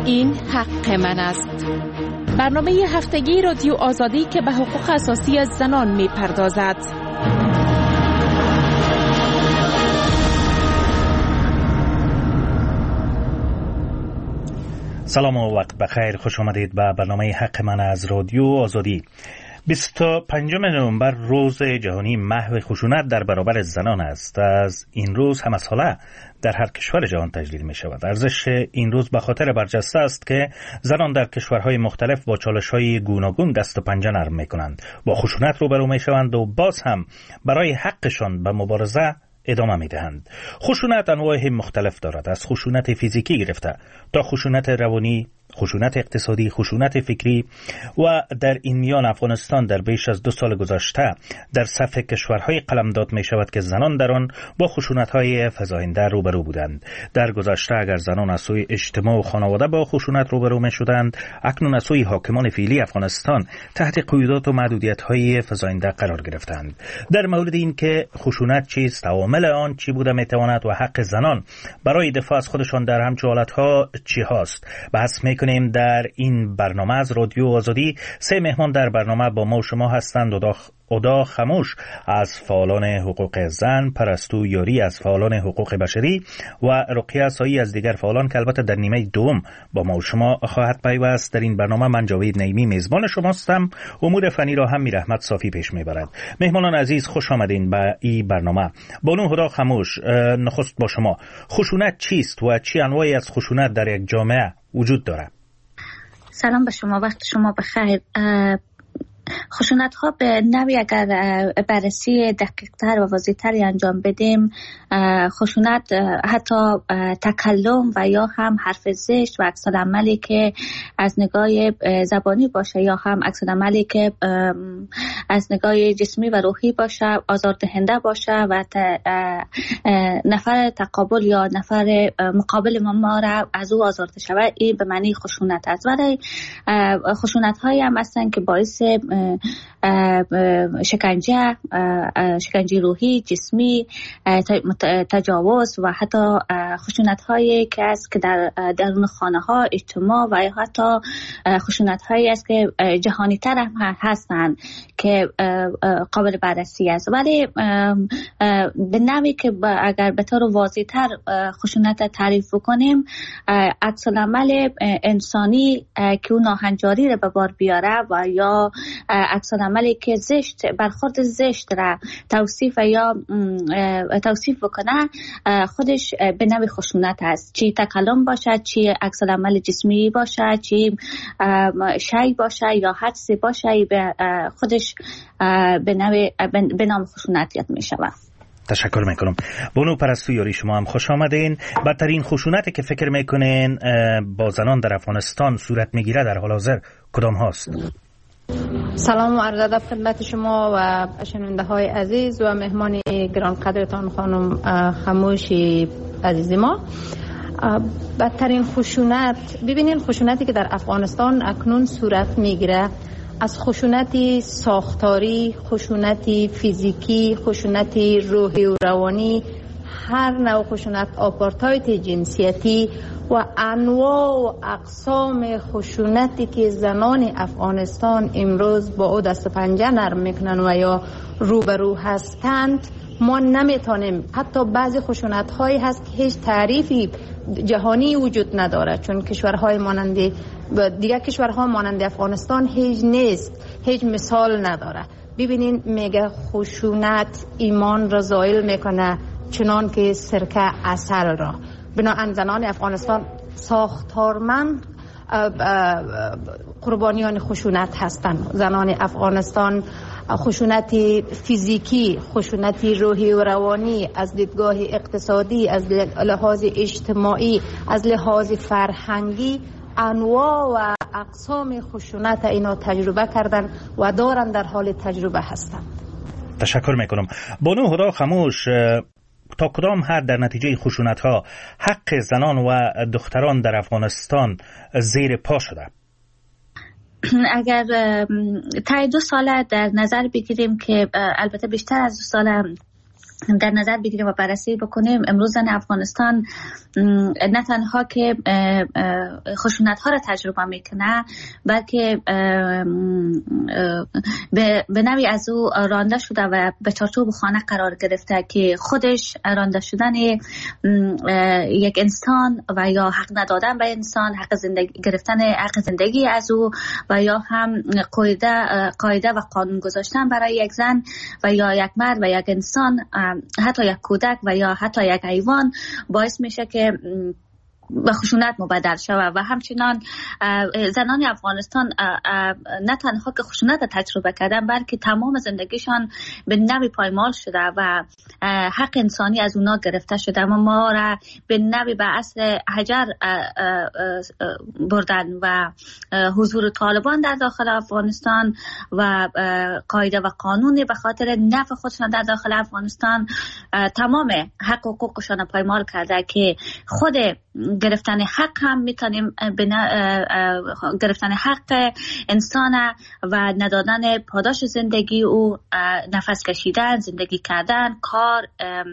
این حق من است. برنامه هفتگی رادیو آزادی که به حقوق اساسی زنان می پردازد. سلام و وقت بخیر، خوش آمدید به برنامه حق من از رادیو آزادی. 25 نوامبر روز جهانی محو خشونت در برابر زنان است. از این روز همه ساله در هر کشور جهان تجلیل می شود. ارزش این روز به خاطر برجسته است که زنان در کشورهای مختلف با چالش‌های گوناگون دست و پنجه نرم می کنند، با خشونت روبرو می شوند و باز هم برای حقشان به مبارزه ادامه می دهند. خشونت انواع مختلف دارد، از خشونت فیزیکی گرفته تا خشونت روانی، خشونت اقتصادی، خشونت فکری و در این میان افغانستان در بیش از 2 سال گذشته در صف کشورهای قلمداد می شود که زنان در آن با خشونت‌های فزاینده روبرو بودند. در گذشته اگر زنان از سوی اجتماع و خانواده با خشونت روبرو می شدند، اکنون از سوی حاکمان فعلی افغانستان تحت قیودات و محدودیت‌های فزاینده قرار گرفتند. در مورد این که خشونت چیست، عوامل آن چی بوده می تواند و حق زنان برای دفاع از خودشان در همچون حالت‌ها چی هاست، بحث کنیم در این برنامه از رادیو آزادی. 3 مهمان در برنامه با ما و شما هستند: ادا خموش از فعالان حقوق زن، پرستو یاری از فعالان حقوق بشری و رقیه سایی از دیگر فعالان که البته در نیمه دوم با ما و شما خواهد پیوست. در این برنامه من جاوید نعیمی میزبان شماستم. امور فنی را هم میرحمت صافی پیش میبرد. مهمانان عزیز، خوش آمدین به این برنامه. بانو ادا خموش، نخست با شما، خشونت چیست و چی انواعی از خشونت در یک جامعه وجود داره؟ سلام به شما، وقت شما بخیر. خشونت ها به نوعی اگر بررسی دقیق تر و واضح تری انجام بدیم، خشونت حتی تکلم و یا هم حرف زشت و عکس العملی که از نگاه زبانی باشه یا هم عکس العملی که از نگاه جسمی و روحی باشه، آزاردهنده باشه و نفر تقابل یا نفر مقابل ما را از او آزرده شود، این به معنی خشونت است. ولی خشونت هایی هم هستند که باعث شکنجه روحی، جسمی، تجاوز و حتی خشونت هایی که است که در درون خانه ها، اجتماع و حتی خشونت هایی است که جهانی تر هم هستند که قابل بررسی است. ولی به نوعی که اگر به طور واضح تر خشونت تعریف بکنیم، عکس العمل انسانی که اون ناهنجاری را به بار بیاره و یا عکس العملی که زشت، برخورد زشت را توصیف بکنه، خودش به نوع خشونت است. چی تکلم باشه، چی عکس العمل جسمی باشه، چی شی باشه یا حدسی باشه، به خودش به نام خشونت یاد می شود. تشکر میکنم. بانو پرستو یاری، شما هم خوش آمدین. بدترین خشونتی که فکر میکنین با زنان در افغانستان صورت میگیره در حال حاضر کدام هاست؟ سلام و عرض ادب خدمت شما و شنونده های عزیز و مهمان گرانقدرتان خانم خموش عزیز ما. بدترین خشونت، ببینین خشونتی که در افغانستان اکنون صورت میگیره، از خشونتی ساختاری، خشونتی فیزیکی، خشونتی روحی و روانی، هر نوع خشونت، آپارتایت جنسیتی و انواع و اقسام خشونتی که زنان افغانستان امروز با او دست پنجه نرم میکنن و یا روبرو هستند، ما نمیتونیم. حتی بعضی خشونت هایی هست که هیچ تعریفی جهانی وجود نداره، چون کشورهای مانند دیگر کشورها مانند افغانستان هیچ نیست، هیچ مثال نداره. ببینین میگه خشونت ایمان را زائل میکنه چنان که سرکه عسل را. بنابراین زنان افغانستان ساختارمند قربانیان خشونت هستند. زنان افغانستان خشونت فیزیکی، خشونت روحی و روانی، از دیدگاه اقتصادی، از لحاظ اجتماعی، از لحاظ فرهنگی، انواع و اقسام خشونت اینا تجربه کردن و دارن، در حال تجربه هستند. تشکر میکنم. بانو ادا خموش، تا کدام حد در نتیجه خشونت ها حق زنان و دختران در افغانستان زیر پا شده؟ اگر تا 2 سال در نظر بگیریم که البته بیشتر از 2 سال در نظر بگیریم و بررسی بکنیم، امروز زن افغانستان نه تنها که خشونت ها را تجربه میکنه، بلکه به نوعی از او رانده شده و به چارچوب خانه قرار گرفته که خودش رانده شدن یک انسان و یا حق ندادن به انسان، حق زندگی گرفتن حق زندگی از او و یا هم قاعده و قانون گذاشتن برای یک زن و یا یک مرد و یک انسان، حتی یک کودک و یا حتی یک حیوان، باعث میشه که به خشونت مبدل شود. و همچنان زنان افغانستان نه تنها که خشونت تجربه کردن، بلکه تمام زندگیشان به نوعی پایمال شده و حق انسانی از اونا گرفته شده و ما را به نوعی به اصل حجر بردن و حضور طالبان در داخل افغانستان و قاعده و قانونی به خاطر نفع خودشان در داخل افغانستان تمام حق و حقوقشان پایمال کرده که خود گرفتن حق هم میتونیم گرفتن حق انسان و ندادن پاداش زندگی او، نفس کشیدن، زندگی کردن، کار،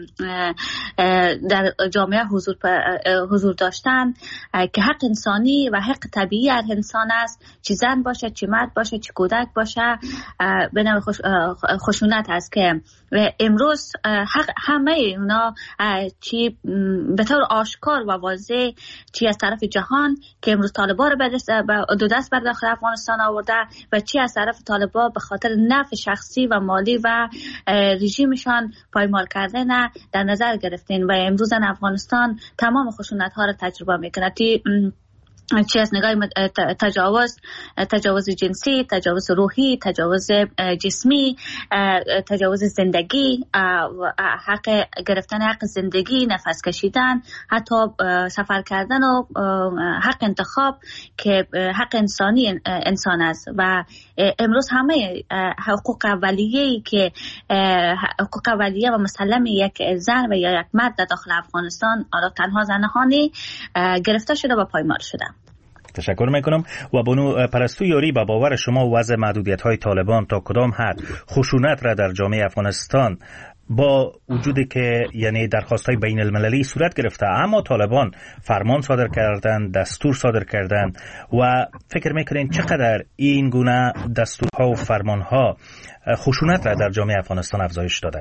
در جامعه حضور داشتن که حق انسانی و حق طبیعی هر انسان است، چه زن باشه، چه مرد باشه، چه کودک باشه، به نوع خشونت است که امروز همه اونا چی به طور آشکار و واضح چی از طرف جهان که امروز طالبان رو دو دست بر داخل افغانستان آورده و چی از طرف طالبان به خاطر نفع شخصی و مالی و رژیمشان پایمال کردن در نظر گرفتین و امروز افغانستان تمام خشونت ها رو تجربه میکنه، چه از نگاه تجاوز جنسی، تجاوز روحی، تجاوز جسمی، تجاوز زندگی، حق گرفتن حق زندگی، نفس کشیدن، حتی سفر کردن و حق انتخاب که حق انسانی انسان است. و امروز همه حقوق اولیه‌ای که حقوق اولیه و مسلم یک زن و یا یک مرد در داخل افغانستان، حالا تنها زنانی گرفته شده و پایمال شده. تشکر میکنم. و بانو پرستو یاری، با باور شما وضع محدودیت های طالبان تا کدام حد خشونت را در جامعه افغانستان با وجودی که یعنی درخواست های بین المللی صورت گرفته، اما طالبان فرمان صادر کردن، دستور صادر کردن و فکر میکنین چقدر این گونه دستورها و فرمانها خشونت را در جامعه افغانستان افزایش داده؟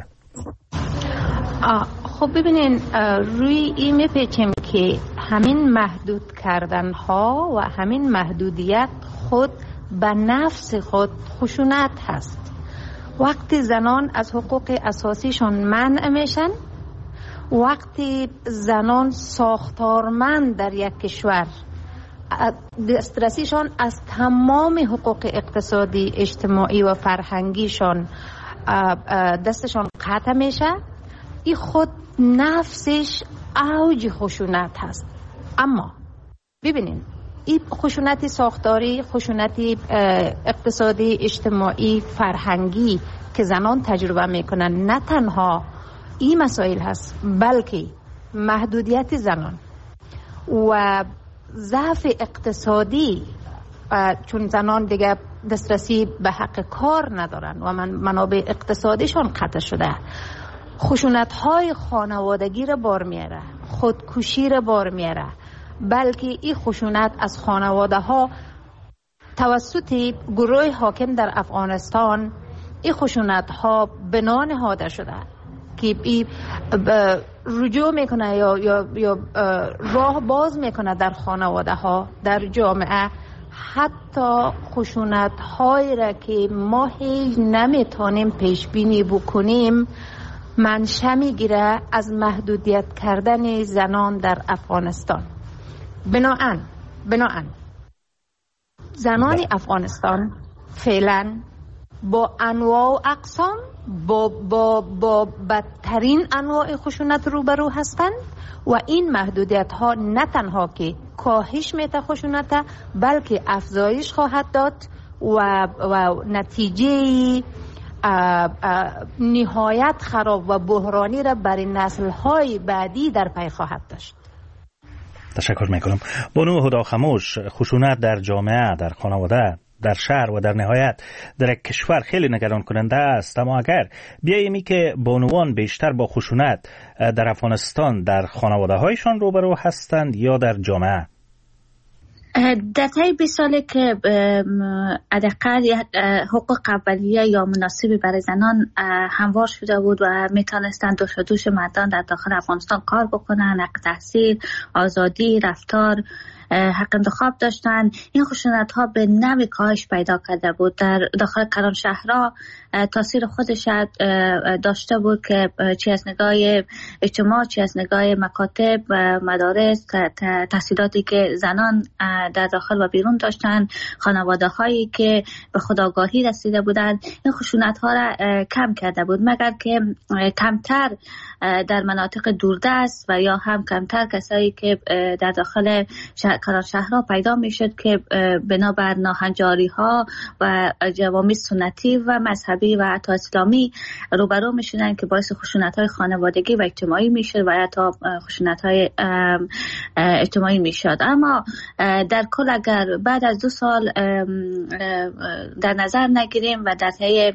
خب ببینین، روی این میپیچیم که همین محدود کردن ها و همین محدودیت خود به نفس خود خشونت هست. وقتی زنان از حقوق اساسیشان منع میشن، وقتی زنان ساختارمند در یک کشور دسترسیشان از تمام حقوق اقتصادی، اجتماعی و فرهنگیشان دستشان قطع میشه، این خود نفسش اوج خشونت هست. اما ببینین، این خشونت ساختاری، خشونت اقتصادی، اجتماعی، فرهنگی که زنان تجربه میکنن، نه تنها این مسائل هست، بلکه محدودیت زنان و ضعف اقتصادی، چون زنان دیگه دسترسی به حق کار ندارن و منابع اقتصادیشان قطع شده، خشونت های خانوادگی را بار میاره، خودکشی را بار میاره، بلکه این خشونت از خانواده ها توسط گروه حاکم در افغانستان، این خشونت ها بنا نهاده شده که رجوع میکنه یا راه باز میکنه در خانواده ها، در جامعه، حتی خشونت هایی را که ما هیچ نمیتونیم پیش بینی بکنیم منشأ میگیره از محدودیت کردن زنان در افغانستان. بناهن زنان افغانستان فعلا با انواع و اقسام با بدترین انواع خشونت روبرو هستند و این محدودیت ها نه تنها که کاهش میده خشونت، بلکه افزایش خواهد داد و نتیجه نهایت خراب و بحرانی را برای نسل‌های بعدی در پی خواهد داشت. تشکر میکنم. بانو هدا خموش، خشونت در جامعه، در خانواده در شهر و در نهایت در کشور خیلی نگران کننده است. اما اگر بیاییم که بانوان بیشتر با خشونت در افغانستان در خانواده هایشان روبرو هستند یا در جامعه؟ در طی 20 ساله که حداقل حقوق اولیه یا مناسبی برای زنان هموار شده بود و میتونستند دوش مردان در داخل افغانستان کار بکنن، حق تحصیل، آزادی، رفتار، حق انتخاب داشتن، این خشونت ها به نوعی کاهش پیدا کرده بود. در داخل کلان شهرها تاثیر خودش داشته بود که چی از نگاه اجتماع، چی از نگاه مکاتب، مدارس، تحصیلاتی که زنان در داخل و بیرون داشتن، خانواده هایی که به خودآگاهی رسیده بودند، این خشونت ها را کم کرده بود، مگر که کمتر در مناطق دوردست و یا هم کمتر کسایی که در داخل کلان شهرها پیدا میشد که بنابر ناهنجاری ها و جوامع سنتی و مذهبی و حتی اسلامی روبرو میشدن که باعث خشونت های خانوادگی و اجتماعی میشد و حتی خشونت های اجتماعی میشد. اما در کل اگر بعد از 2 سال در نظر نگیریم و در طی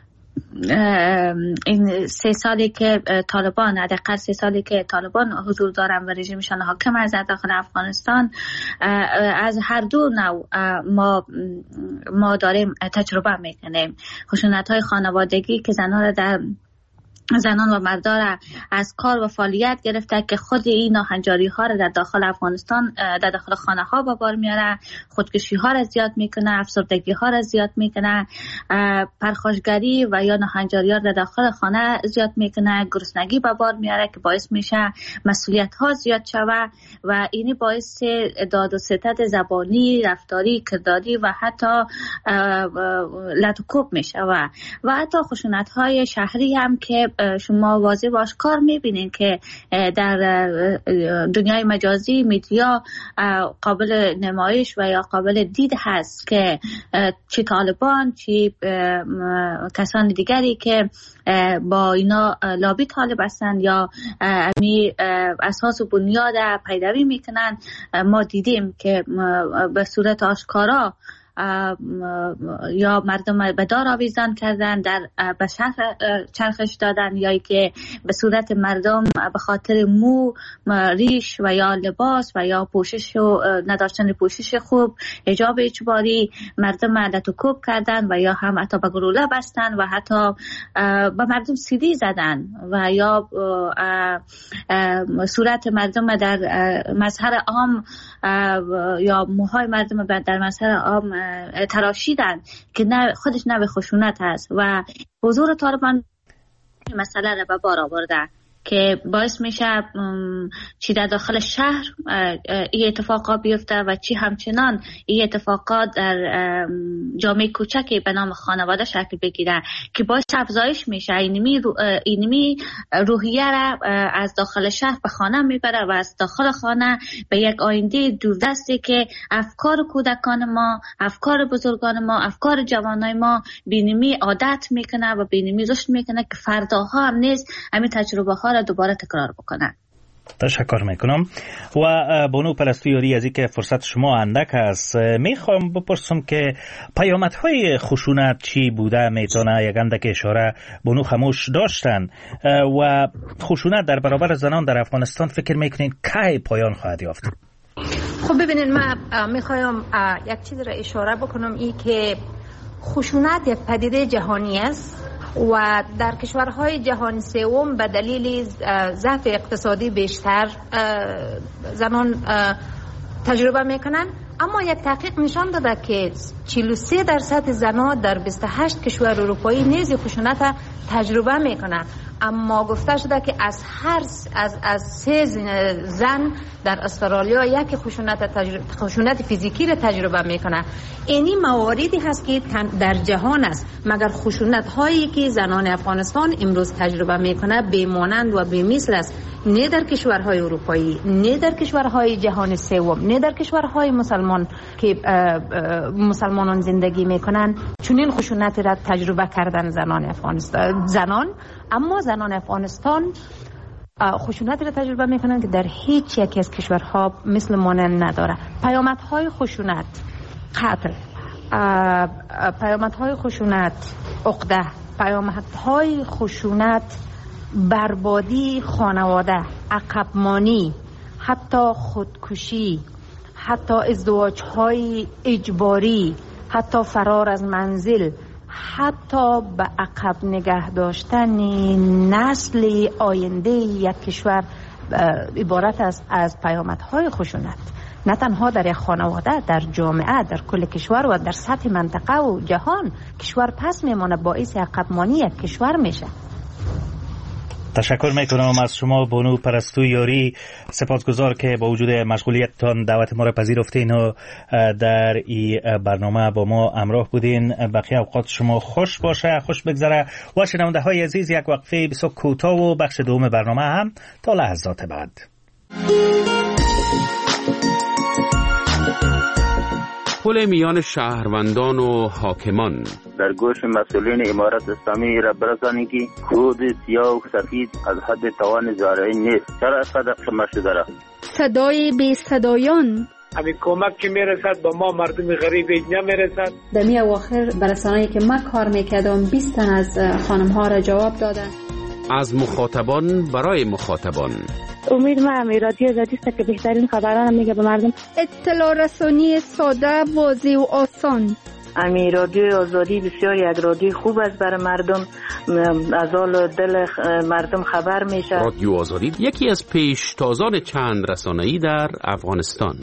این 3 سالی که طالبان، حداقل 3 سالی که طالبان حضور دارن و رژیمشان حاکم است در داخل افغانستان، از هر دو نوع ما داریم تجربه میکنیم. خشونت‌های خانوادگی که زنان و مردان را از کار و فعالیت گرفته که خود این ناهنجاری ها را در داخل افغانستان در داخل خانه ها به بار میاره، خودکشی ها را زیاد میکنه، افسردگی ها را زیاد میکنه، پرخاشگری و یا ناهنجاری ها در داخل خانه زیاد میکنه، گرسنگی به بار میاره که باعث میشه مسئولیت ها زیاد شوه و اینی باعث داد و ستد زبانی، رفتاری، کرداری و حتی لطوکوب میشه و حتی خشونت های شهری هم که شما واضح و آشکار میبینین که در دنیای مجازی میدیا قابل نمایش و یا قابل دید هست که چی طالبان چی کسان دیگری که با اینا لابی طالب هستند یا امی اساس و بنیاد پیروی میکنن، ما دیدیم که به صورت آشکارا یا مردم به دار آویزان کردن، به شهر چرخش دادن، یا که به صورت مردم به خاطر مو، ریش و یا لباس و یا پوشش و نداشتن پوشش خوب، حجاب اجباری مردم لطوکوب کردن و یا هم حتی به گلوله بستن و حتی به مردم سیلی زدن و یا صورت مردم در مظهر عام یا موهای مردم در مظهر عام تراشیدن که خودش نوع خشونت هست و حضور طالبان مسئله را به بار آورده که باعث میشه چی در داخل شهر این اتفاقات بیفته و چی همچنان این اتفاقات در جامعه کوچکی به نام خانواده شکل بگیره که باعث افزایش میشه اینمی روحیه را از داخل شهر به خانه میبره و از داخل خانه به یک آینده دوردستی که افکار کودکان ما، افکار بزرگان ما، افکار جوانای ما بینمی عادت میکنه و بینمی رشد میکنه که فرداها هم نیست همین تجربه ها را دوباره تکرار بکنن. تشکر میکنم. و بانو پرستویاری از اینکه فرصت شما اندک است، میخوام بپرسم که پیامدهای خشونت چی بوده؟ میتونه یک اندک اشاره بانو خموش داشتن و خشونت در برابر زنان در افغانستان فکر میکنین کی پایان خواهد یافت؟ خب ببینید، من میخوایم یک چیز را اشاره بکنم، این که خشونت یک پدیده جهانی است و در کشورهای جهان سوم به دلیل ضعف اقتصادی بیشتر زنان تجربه میکنن. اما یک تحقیق نشان داده که 43% زنان در 28 کشور اروپایی نیز خشونت تجربه میکنن. اما گفته شده که از 3 زن در استرالیا یک خشونت فیزیکی را تجربه میکنه. اینی مواردی هست که در جهان است، مگر خشونت هایی که زنان افغانستان امروز تجربه میکنه بیمانند و بی‌مثل است، نه در کشورهای اروپایی، نه در کشورهای جهان سوم، نه در کشورهای مسلمان که مسلمانان زندگی میکنن چنین خشونت را تجربه کردن زنان افغانستان. اما زنان افغانستان خشونت را تجربه میکنن که در هیچ یکی از کشورها مثل مانند نداره. پیامدهای خشونت، قتل، پیامدهای خشونت، عقده، پیامدهای خشونت، بربادی خانواده، عقبمانی، حتی خودکشی، حتی ازدواج‌های اجباری، حتی فرار از منزل، حتی به عقب نگه داشتن نسل آینده یک کشور عبارت از پیامدهای خشونت، نه تنها در یک خانواده، در جامعه، در کل کشور و در سطح منطقه و جهان. کشور پس میمونه، باعث عقبمانی یک کشور میشه. تشکر میکنم از شما بانو پرستو یاری. سپاسگزار که با وجود مشغولیتتان دعوت ما را پذیرفتین و در این برنامه با ما همراه بودین. بقیه اوقات شما خوش باشه، خوش بگذره. و شنونده های عزیز، یک وقفه بسیار کوتاه و بخش دوم برنامه هم تا لحظات بعد. پل میان شهروندان و حاکمان. در گوش مسئولین امارت اسلامی را برسانید که کود سیاه و سفید از حد توان زارعی نیست. چرا اینقدر شما شده؟ صدای بی صدایان. همین کمک که میرسد با ما مردم غریب نمیرسد. در می اواخر برسانه‌ای که من کار میکردم 20 تن از خانم ها را جواب دادن. از مخاطبان برای مخاطبان. امید ما رادیو آزادی است که بهترین خبران میگه به مردم. اطلاع رسانی ساده، واضح و آسان. رادیو آزادی بسیار یک رادیو خوب است برای مردم، از حال دل مردم خبر میشه. رادیو آزادی یکی از پیشتازان چند رسانه‌ای در افغانستان.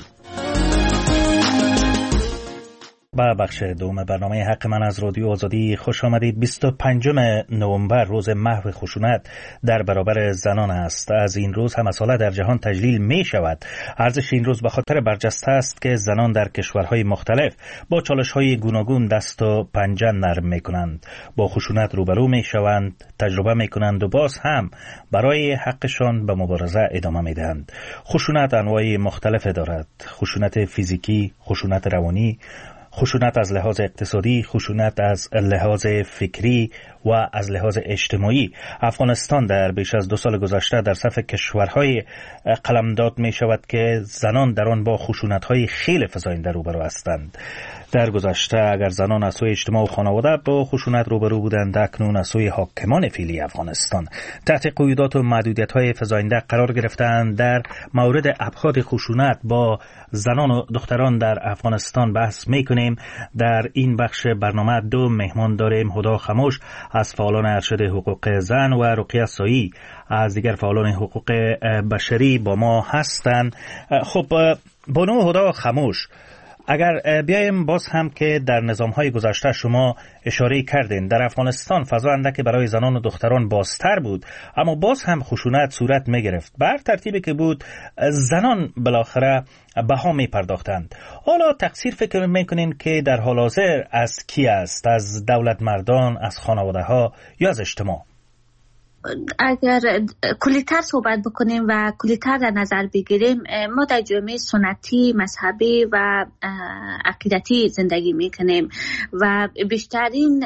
با بخش دوم برنامه حق من از رادیو آزادی خوش آمدید. 25 نوامبر روز محو خشونت در برابر زنان است. از این روز هم مسئله در جهان تجلیل می شود. ارزش این روز به خاطر برجسته است که زنان در کشورهای مختلف با چالش‌های گوناگون دست و پنجه نرم می کنند، با خشونت روبرو می شوند، تجربه می کنند و باز هم برای حقشان به مبارزه ادامه می دهند. خشونت انواع مختلف دارد: خشونت فیزیکی، خشونت روانی، خشونت از لحاظ اقتصادی، خشونت از لحاظ فکری و از لحاظ اجتماعی. افغانستان در بیش از 2 سال گذشته در صف کشورهای قلمداد می شود که زنان در آن با خشونت‌های خیلی فزاینده روبرو هستند. در گذشته اگر زنان از سوی اجتماع و خانواده با خشونت روبرو بودند، اکنون از سوی حاکمان فعلی افغانستان تحت قیودات و محدودیت‌های فزاینده قرار گرفتند. در مورد ابعاد خشونت با زنان و دختران در افغانستان بحث می‌کنیم. در این بخش برنامه 2 مهمان داریم: هدا خموش از فعالان ارشد حقوق زن و رقیه سایی از دیگر فعالان حقوق بشری با ما هستند. خب بانو هدا خموش، اگر بیایم باز هم که در نظام‌های گذشته شما اشاره کردین در افغانستان فضا اندکی برای زنان و دختران بازتر بود، اما باز هم خشونت صورت می‌گرفت. بر ترتیبی که بود زنان بالاخره بها می‌پرداختند. حالا تقصیر فکر می‌کنین که در حال حاضر از کی است؟ از دولت مردان، از خانواده‌ها یا از اجتماع؟ اگر کلی‌تر صحبت بکنیم و کلی‌تر در نظر بگیریم، ما در جامعه سنتی، مذهبی و عقیدتی زندگی میکنیم و بیشترین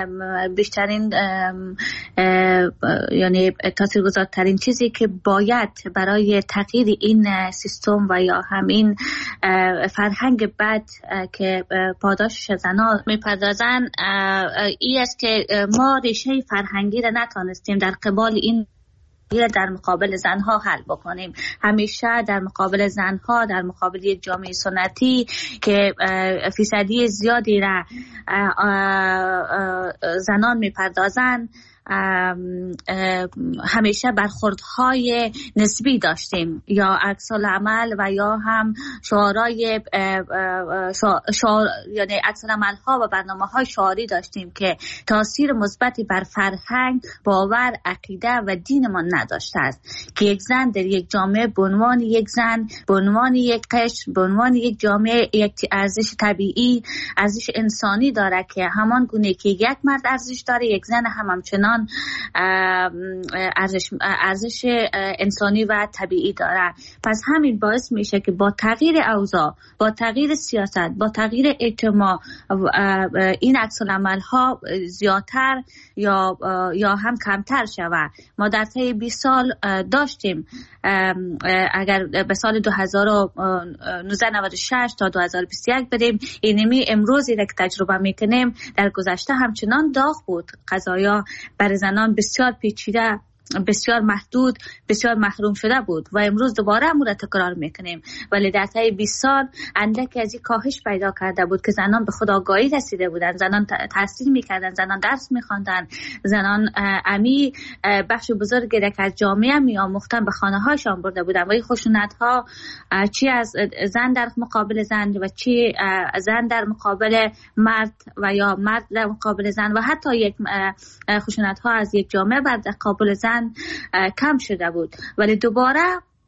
یعنی تاثیرگذارترین چیزی که باید برای تغییر این سیستم و یا همین فرهنگ بد که پاداشش زنان میپردازن این است که ما ریشه فرهنگی را نتانستیم در قبال این در مقابل زنها حل بکنیم. همیشه در مقابل زنها، در مقابل یک جامعه سنتی که فیصدی زیادی را زنان میپردازن، همیشه برخوردهای نسبی داشتیم، یا عکس العمل و یا هم شعارهای یعنی عکس العمل ها و برنامه های شعاری داشتیم که تاثیر مثبتی بر فرهنگ، باور، عقیده و دینمان نداشته است که یک زن در یک جامعه به عنوان یک زن، به عنوان یک قشر، به عنوان یک جامعه یک ارزش طبیعی، ارزش انسانی داره که همان گونه که یک مرد ارزش داره، یک زن هم همچنان زنان ارزش انسانی و طبیعی داره. پس همین باعث میشه که با تغییر اوضاع، با تغییر سیاست، با تغییر اجتماع این عکس العمل ها زیادتر یا هم کمتر شود. ما در طی 20 سال داشتیم، اگر به سال 1996 تا 2021 بریم، اینمی امروزی که تجربه میکنیم در گذشته همچنان داغ بود. قضایا برای زنان بسیار پیچیده، بسیار محدود، بسیار محروم شده بود و امروز دوباره امور تکرار میکنیم. ولی در طی 20 سال اندکی از این کاهش پیدا کرده بود که زنان به خودآگاهی رسیده بودند، زنان تحصیل میکردند، زنان درس میخواندند، زنان امی بخش بزرگی که از جامعه میآموختن به خانه هایشان برده بودند و این خشونت ها چی از زن در مقابل زن و چی زن در مقابل مرد و یا مرد در مقابل زن و حتی یک خشونت ها از یک جامعه بر مقابل زن کم شده بود. ولی دوباره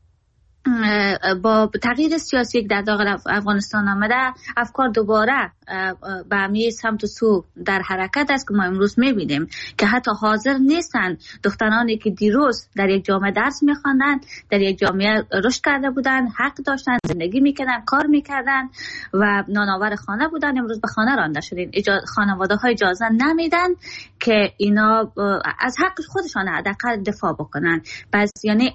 با تغییر سیاسی در داخل افغانستان آمده، افکار دوباره به همین سمت و سو در حرکت است که ما امروز میبینیم که حتی حاضر نیستن دخترانی که دیروز در یک جامعه درس میخواندن، در یک جامعه رشد کرده بودن، حق داشتن، زندگی میکردن، کار میکردن و نانآور خانه بودن، امروز به خانه رانده شدین. خانواده های اجازه نمیدن که اینا از حق خودشان حداقل دفاع بکنن. پس یعنی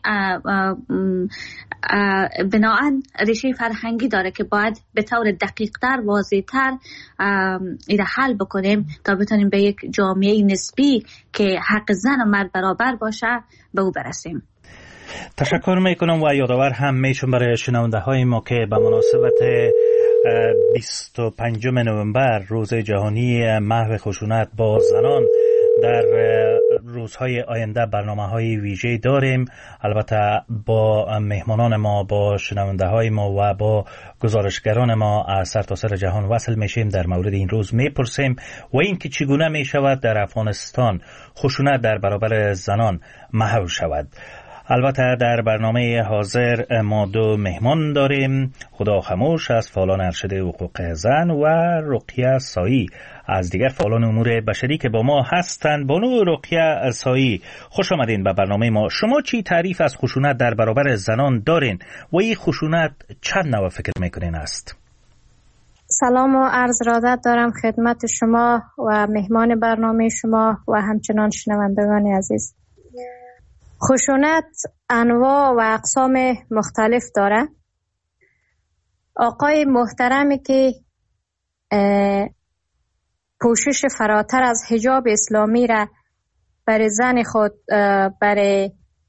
بناهن ریشه فرهنگی داره که باید به طور دقیق‌تر، واضح‌تر ایده حل بکنیم تا بتونیم به یک جامعه نسبی که حق زن و مرد برابر باشه به او برسیم. تشکر میکنم و یادآور هم میشم برای شنونده های ما که به مناسبت 25 نوامبر روز جهانی محو خشونت با زنان در روزهای آینده برنامه‌های ویژه داریم. البته با مهمانان ما، با شنونده های ما و با گزارشگران ما از سرتاسر جهان وصل میشیم، در مورد این روز میپرسیم و اینکه چگونه میشود در افغانستان خشونت در برابر زنان محو شود. البته در برنامه حاضر ما دو مهمان داریم، خدا خاموش از فعالان ارشد حقوق زن و رقیه سایی از دیگر فعالان امور بشری که با ما هستند. بانو رقیه سایی، خوش آمدین به برنامه ما. شما چی تعریف از خشونت در برابر زنان دارین و این خشونت چند نوع فکر میکنین است؟ سلام و عرض ارادت دارم خدمت شما و مهمان برنامه شما و همچنان شنوندگان عزیز. خشونت انواع و اقسام مختلف داره. آقای محترمی که پوشش فراتر از حجاب اسلامی را برای زن خود، برای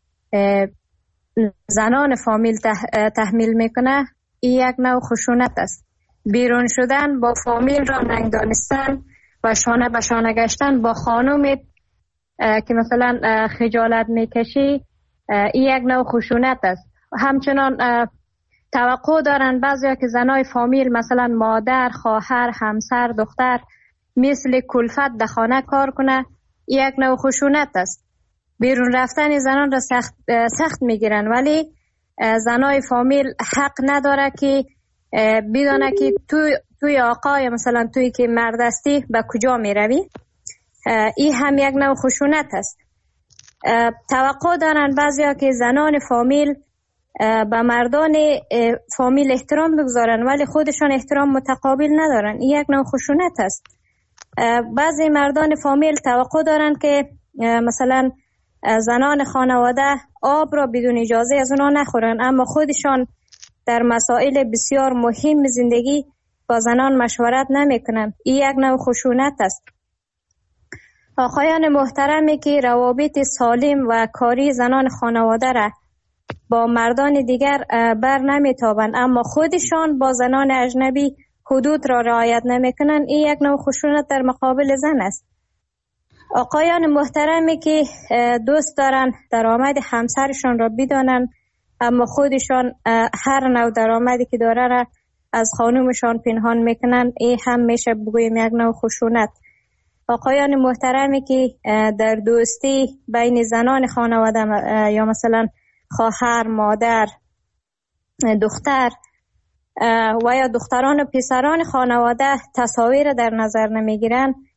زنان فامیل تحمیل میکنه، این یک نوع خشونت است. بیرون شدن با فامیل را ننگ دانستن و شانه به شانه گشتن با خانومت که مثلا خجالت میکشی، این یک نوع خشونت است. همچنان توقع دارن بعضیا که زنای فامیل مثلا مادر، خواهر، همسر، دختر مثل کلفت در خانه کار کنه، یک نوع خشونت است. بیرون رفتن زنان را سخت میگیرن، ولی زنای فامیل حق نداره که بدونه که توی آقای مثلا توی که مرد هستی به کجا میروی. این هم یک نوع خشونت است. توقع دارن بعضیا که زنان فامیل به مردان فامیل احترام بگذارن ولی خودشان احترام متقابل ندارن، این یک نوع خشونت است. بعضی مردان فامیل توقع دارن که مثلا زنان خانواده آب را بدون اجازه از اونا نخورن، اما خودشان در مسائل بسیار مهم زندگی با زنان مشورت نمیکنن، این یک نوع خشونت است. آقایان محترمی که روابط سالم و کاری زنان خانواده را با مردان دیگر بر نمیتابند اما خودشان با زنان اجنبی حدود را رعایت نمیکنند، این یک نوع خشونت در مقابل زن است. آقایان محترمی که دوست دارن درآمد همسرشان را بدانند اما خودشان هر نوع درآمدی که داره را از خانومشان پنهان میکنند، این هم میشه بگویم یک نوع خشونت. آقایان محترمی که در دوستی بین زنان خانواده یا مثلا خواهر، مادر، دختر و یا دختران و پسران خانواده تصاویر در نظر نمیگیرن،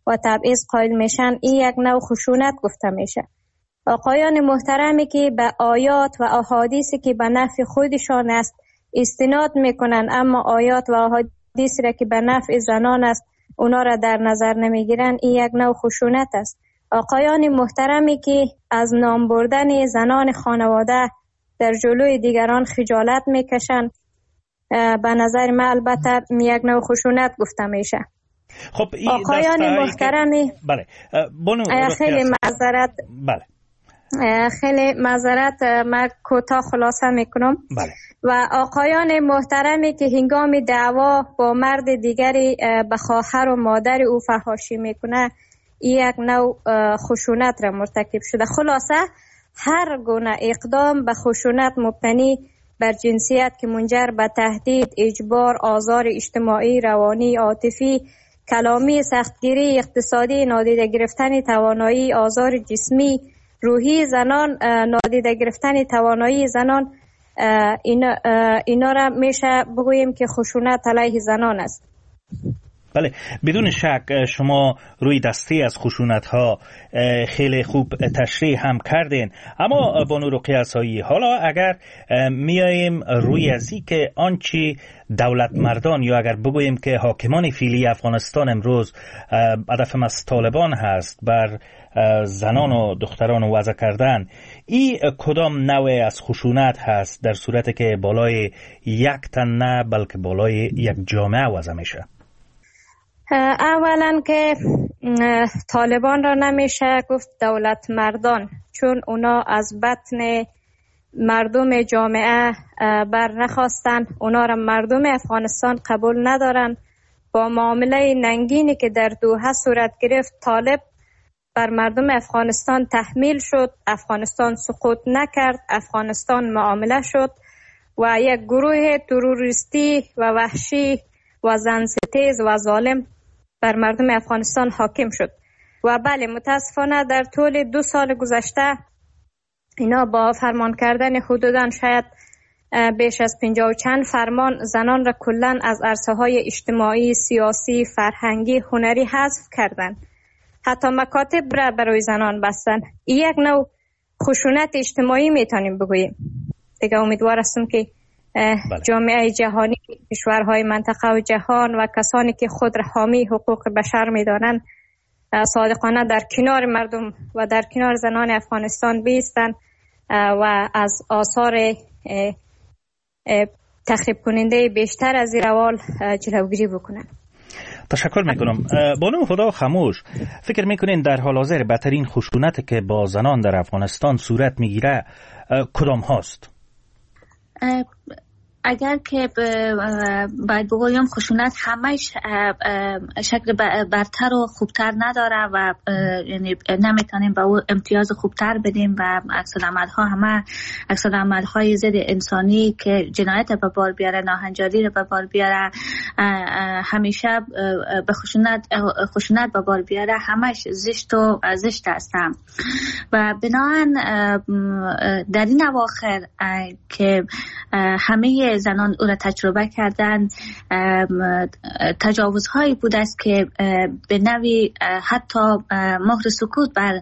و تبعیض قائل میشن، این یک نوع خشونت گفته میشه. آقایان محترمی که به آیات و احادیثی که به نفع خودشان است استناد میکنن، اما آیات و احادیثی را که به نفع زنان است اونا را در نظر نمیگیرن، این یک نوع خشونت است. آقایان محترمی که از نام بردن زنان خانواده در جلوی دیگران خجالت میکشن، به نظر من البته یک نوع خشونت گفته میشه. خب آقایان محترمی بله خیلی معذرت خیلی معذرت من کوتاه خلاصه میکنم. بله. و آقایان محترمی که هنگام دعوا با مرد دیگری به خواهر و مادر او فحاشی میکنه، یک نوع خشونت را مرتکب شده. خلاصه هر گونه اقدام به خشونت مبتنی بر جنسیت که منجر به تهدید، اجبار، آزار اجتماعی، روانی، عاطفی، کلامی، سختگیری اقتصادی، نادیده گرفتن توانایی، آزار جسمی، روحی زنان، نادیده گرفتن توانایی زنان، اینا را میشه بگوییم که خشونت علیه زنان است. بله، بدون شک شما روی دسته از خشونت ها خیلی خوب تشریح هم کردین. اما بانو رقیه عصایی، حالا اگر میاییم روی ازی که آنچه دولت مردان یا اگر بگوییم که حاکمان فعلی افغانستان امروز هدف از طالبان هست بر زنان و دختران وضع کردن، این کدام نوع از خشونت هست در صورتی که بالای یک تن نه بلکه بالای یک جامعه وضع میشه؟ اولا که طالبان را نمیشه گفت دولت مردان، چون اونا از بطن مردم جامعه بر نخواستن، اونا را مردم افغانستان قبول ندارن. با معامله ننگینی که در دوحه صورت گرفت، طالب بر مردم افغانستان تحمیل شد، افغانستان سقوط نکرد، افغانستان معامله شد و یک گروه تروریستی و وحشی و زنستیز و ظالم بر مردم افغانستان حاکم شد. و بله، متاسفانه در طول 2 سال گذشته اینا با فرمان کردن حدوداً شاید بیش از 50 و چند فرمان زنان را کلاً از عرصه‌های اجتماعی، سیاسی، فرهنگی، هنری حذف کردند. حتی مکاتب را برای زنان بستن. این یک نوع خشونت اجتماعی میتونیم بگوییم. دیگه امیدوار هستم که جامعه جهانی، کشورهای منطقه و جهان و کسانی که خود را حامی حقوق بشر میدانند صادقانه در کنار مردم و در کنار زنان افغانستان بایستند و از آثار تخریب کننده بیشتر از این روال جلوگیری بکنند. تشکر میکنم. بانو خدا خاموش، فکر میکنین در حال حاضر بدترین خشونت که با زنان در افغانستان صورت میگیره کدام هاست؟ اگر که باید بگویم خشونت همش شکل برتر و خوبتر نداره و یعنی نمیتونیم به او امتیاز خوبتر بدیم و عکس‌العمل‌ها همه عکس‌العمل‌های ضد انسانی که جنایت به بار بیاره، ناهنجاری رو به بار بیاره، همیشه به خشونت به بار بیاره، همش زشت هستم. و بنابراین در این اواخر که همه زنان او را تجربه کردن، تجاوزهایی بود است که به نوعی حتی مهر سکوت بر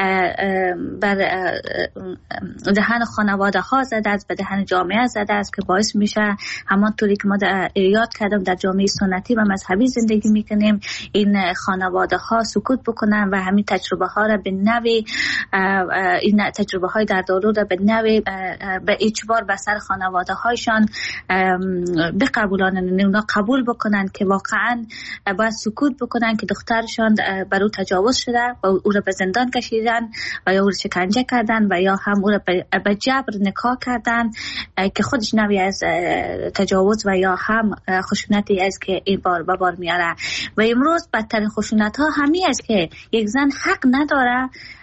دهن خانواده ها زده است، به دهن جامعه زده است که باعث میشه همانطوری که ما یاد کردم در جامعه سنتی و مذهبی زندگی میکنیم، این خانواده ها سکوت بکنن و همین تجربه ها را به نوعی این تجربه های در دارو را به نوعی به اجبار بر سر خانواده هایشان بقبولانن، اونا قبول بکنن که واقعا باید سکوت بکنن که دخترشان بر او تجاوز شده و او را به زندان کشیدن و یا او را شکنجه کردن و یا هم او را به جبر نکاح کردن که خودش نوعی از تجاوز و یا هم خشونتی است که این بار به بار میاره. و امروز بدترین خشونت ها همین است که یک زن حق نداره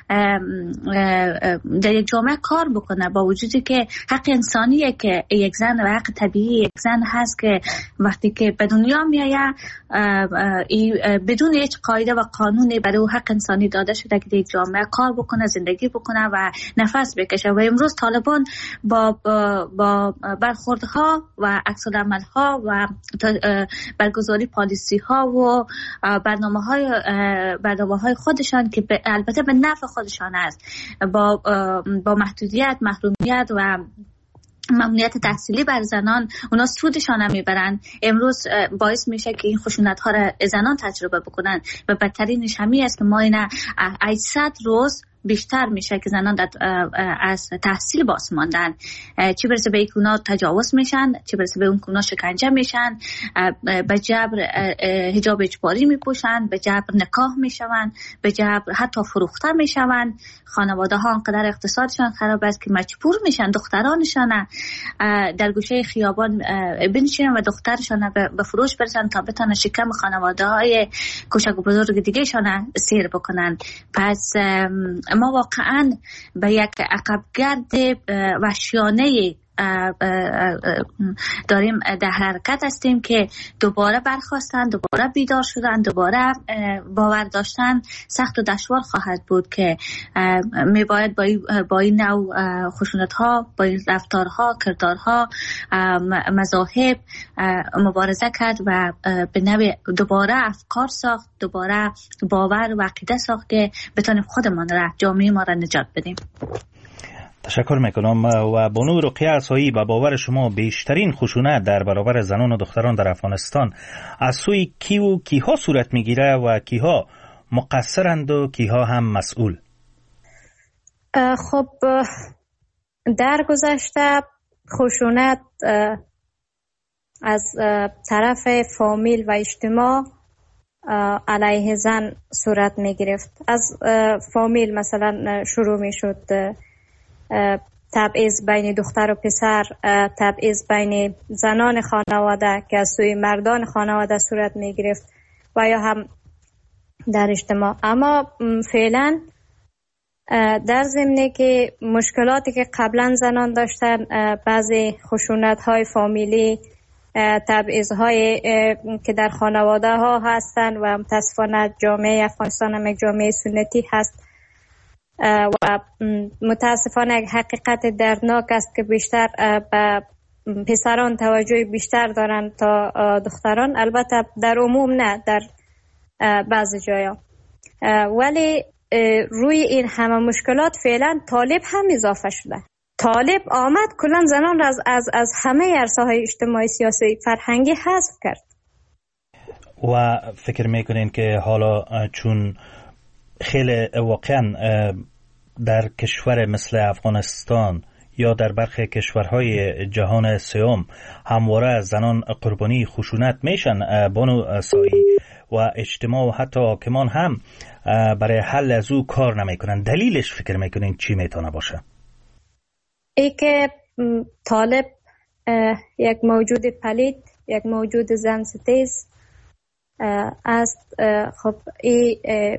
در یک جامعه کار بکنه، با وجودی که حق انسانیه که یک زن و حق طبیعی یک زن هست که وقتی که به دنیا میایه بدون هیچ قاعده و قانونی برای او حق انسانی داده شده که در یک جامعه کار بکنه، زندگی بکنه و نفس بکشه. و امروز طالبان با برخوردها و عکس العمل‌ها و برگزاری پالیسی ها و برنامه‌های خودشان که البته به نفع خودشان است، با محدودیت، محرومیت و ممنوعیت تحصیلی بر زنان اونا سودشان هم میبرن. امروز باعث میشه که این خشونت ها را زنان تجربه بکنن و بدترینش همین است که ما اینا 800 روز بیشتر میشه که زنان از تحصیل باز ماندن، چه برسه به اونا تجاوز میشن، چه برسه به اونا شکنجه میشن، به جبر حجاب اجباری میپوشن، به جبر نکاح میشون، به جبر حتی فروخته میشون. خانواده ها انقدر اقتصادشان خراب است که مجبور میشن دخترانشان در گوشه خیابان بنشینن و دخترشان به فروش برسن تا بتونن شکم خانواده های کوچک و بزرگ دیگهشان سیر بکنن. پس ما واقعا به یک عقبگرد وحشیانه داریم در حرکت هستیم که دوباره برخواستن، دوباره بیدار شدن، دوباره باور داشتن سخت و دشوار خواهد بود که میباید با این نوع خشونت ها، با این رفتارها، کردارها، مذاهب مبارزه کرد و به نوع دوباره افکار ساخت، دوباره باور و عقیده ساخت که بتونیم خودمان را، جامعه ما را نجات بدیم. تشکر میکنم. و بانو رقیه عصایی، با باور شما بیشترین خشونت در برابر زنان و دختران در افغانستان از سوی کی و کیها صورت میگیره و کیها مقصرند و کیها هم مسئول؟ خب در گذشته خشونت از طرف فامیل و اجتماع علیه زن صورت می گرفت. از فامیل مثلا شروع می شد تبعیض بین دختر و پسر، تبعیض بین زنان خانواده که از سوی مردان خانواده صورت می گرفت و یا هم در اجتماع. اما فعلا در ضمن که مشکلاتی که قبلا زنان داشتن، بعضی خشونت های فامیلی، تبعیض های که در خانواده ها هستن و متاسفانه جامعه افغانستان هم یک جامعه سنتی هست و متاسفانه یک حقیقت دردناک است که بیشتر به پسران توجه بیشتر دارن تا دختران، البته در عموم نه، در بعضی جایا. ولی روی این همه مشکلات فعلا طالب هم اضافه شده. طالب آمد کلا زنان را از همه عرصه‌های اجتماعی، سیاسی، فرهنگی حذف کرد. و فکر میکنین که حالا چون خیلی واقعا در کشور مثل افغانستان یا در برخی کشورهای جهان سوم همواره زنان قربانی خشونت میشن، بانو سایی، و اجتماع و حتی حاکمان هم برای حل از او کار نمیکنن، دلیلش فکر میکنین چی میتونه باشه؟ ای که طالب یک موجود پلید، یک موجود زن ستیز است. خب ای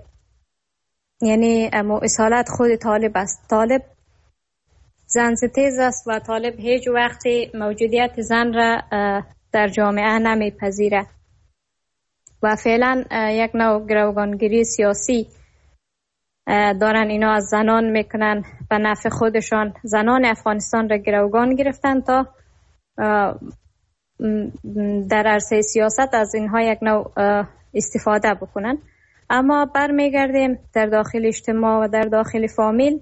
یعنی اصالت خود طالب است. طالب زن ستیز است و طالب هیچ وقتی موجودیت زن را در جامعه نمیپذیره و فعلا یک نوع گروگانگیری سیاسی دارن اینا از زنان میکنن به نفع خودشان. زنان افغانستان را گروگان گرفتن تا در عرصه سیاست از اینها یک نوع استفاده بکنن. اما برمیگردیم در داخل اجتماع و در داخل فامیل،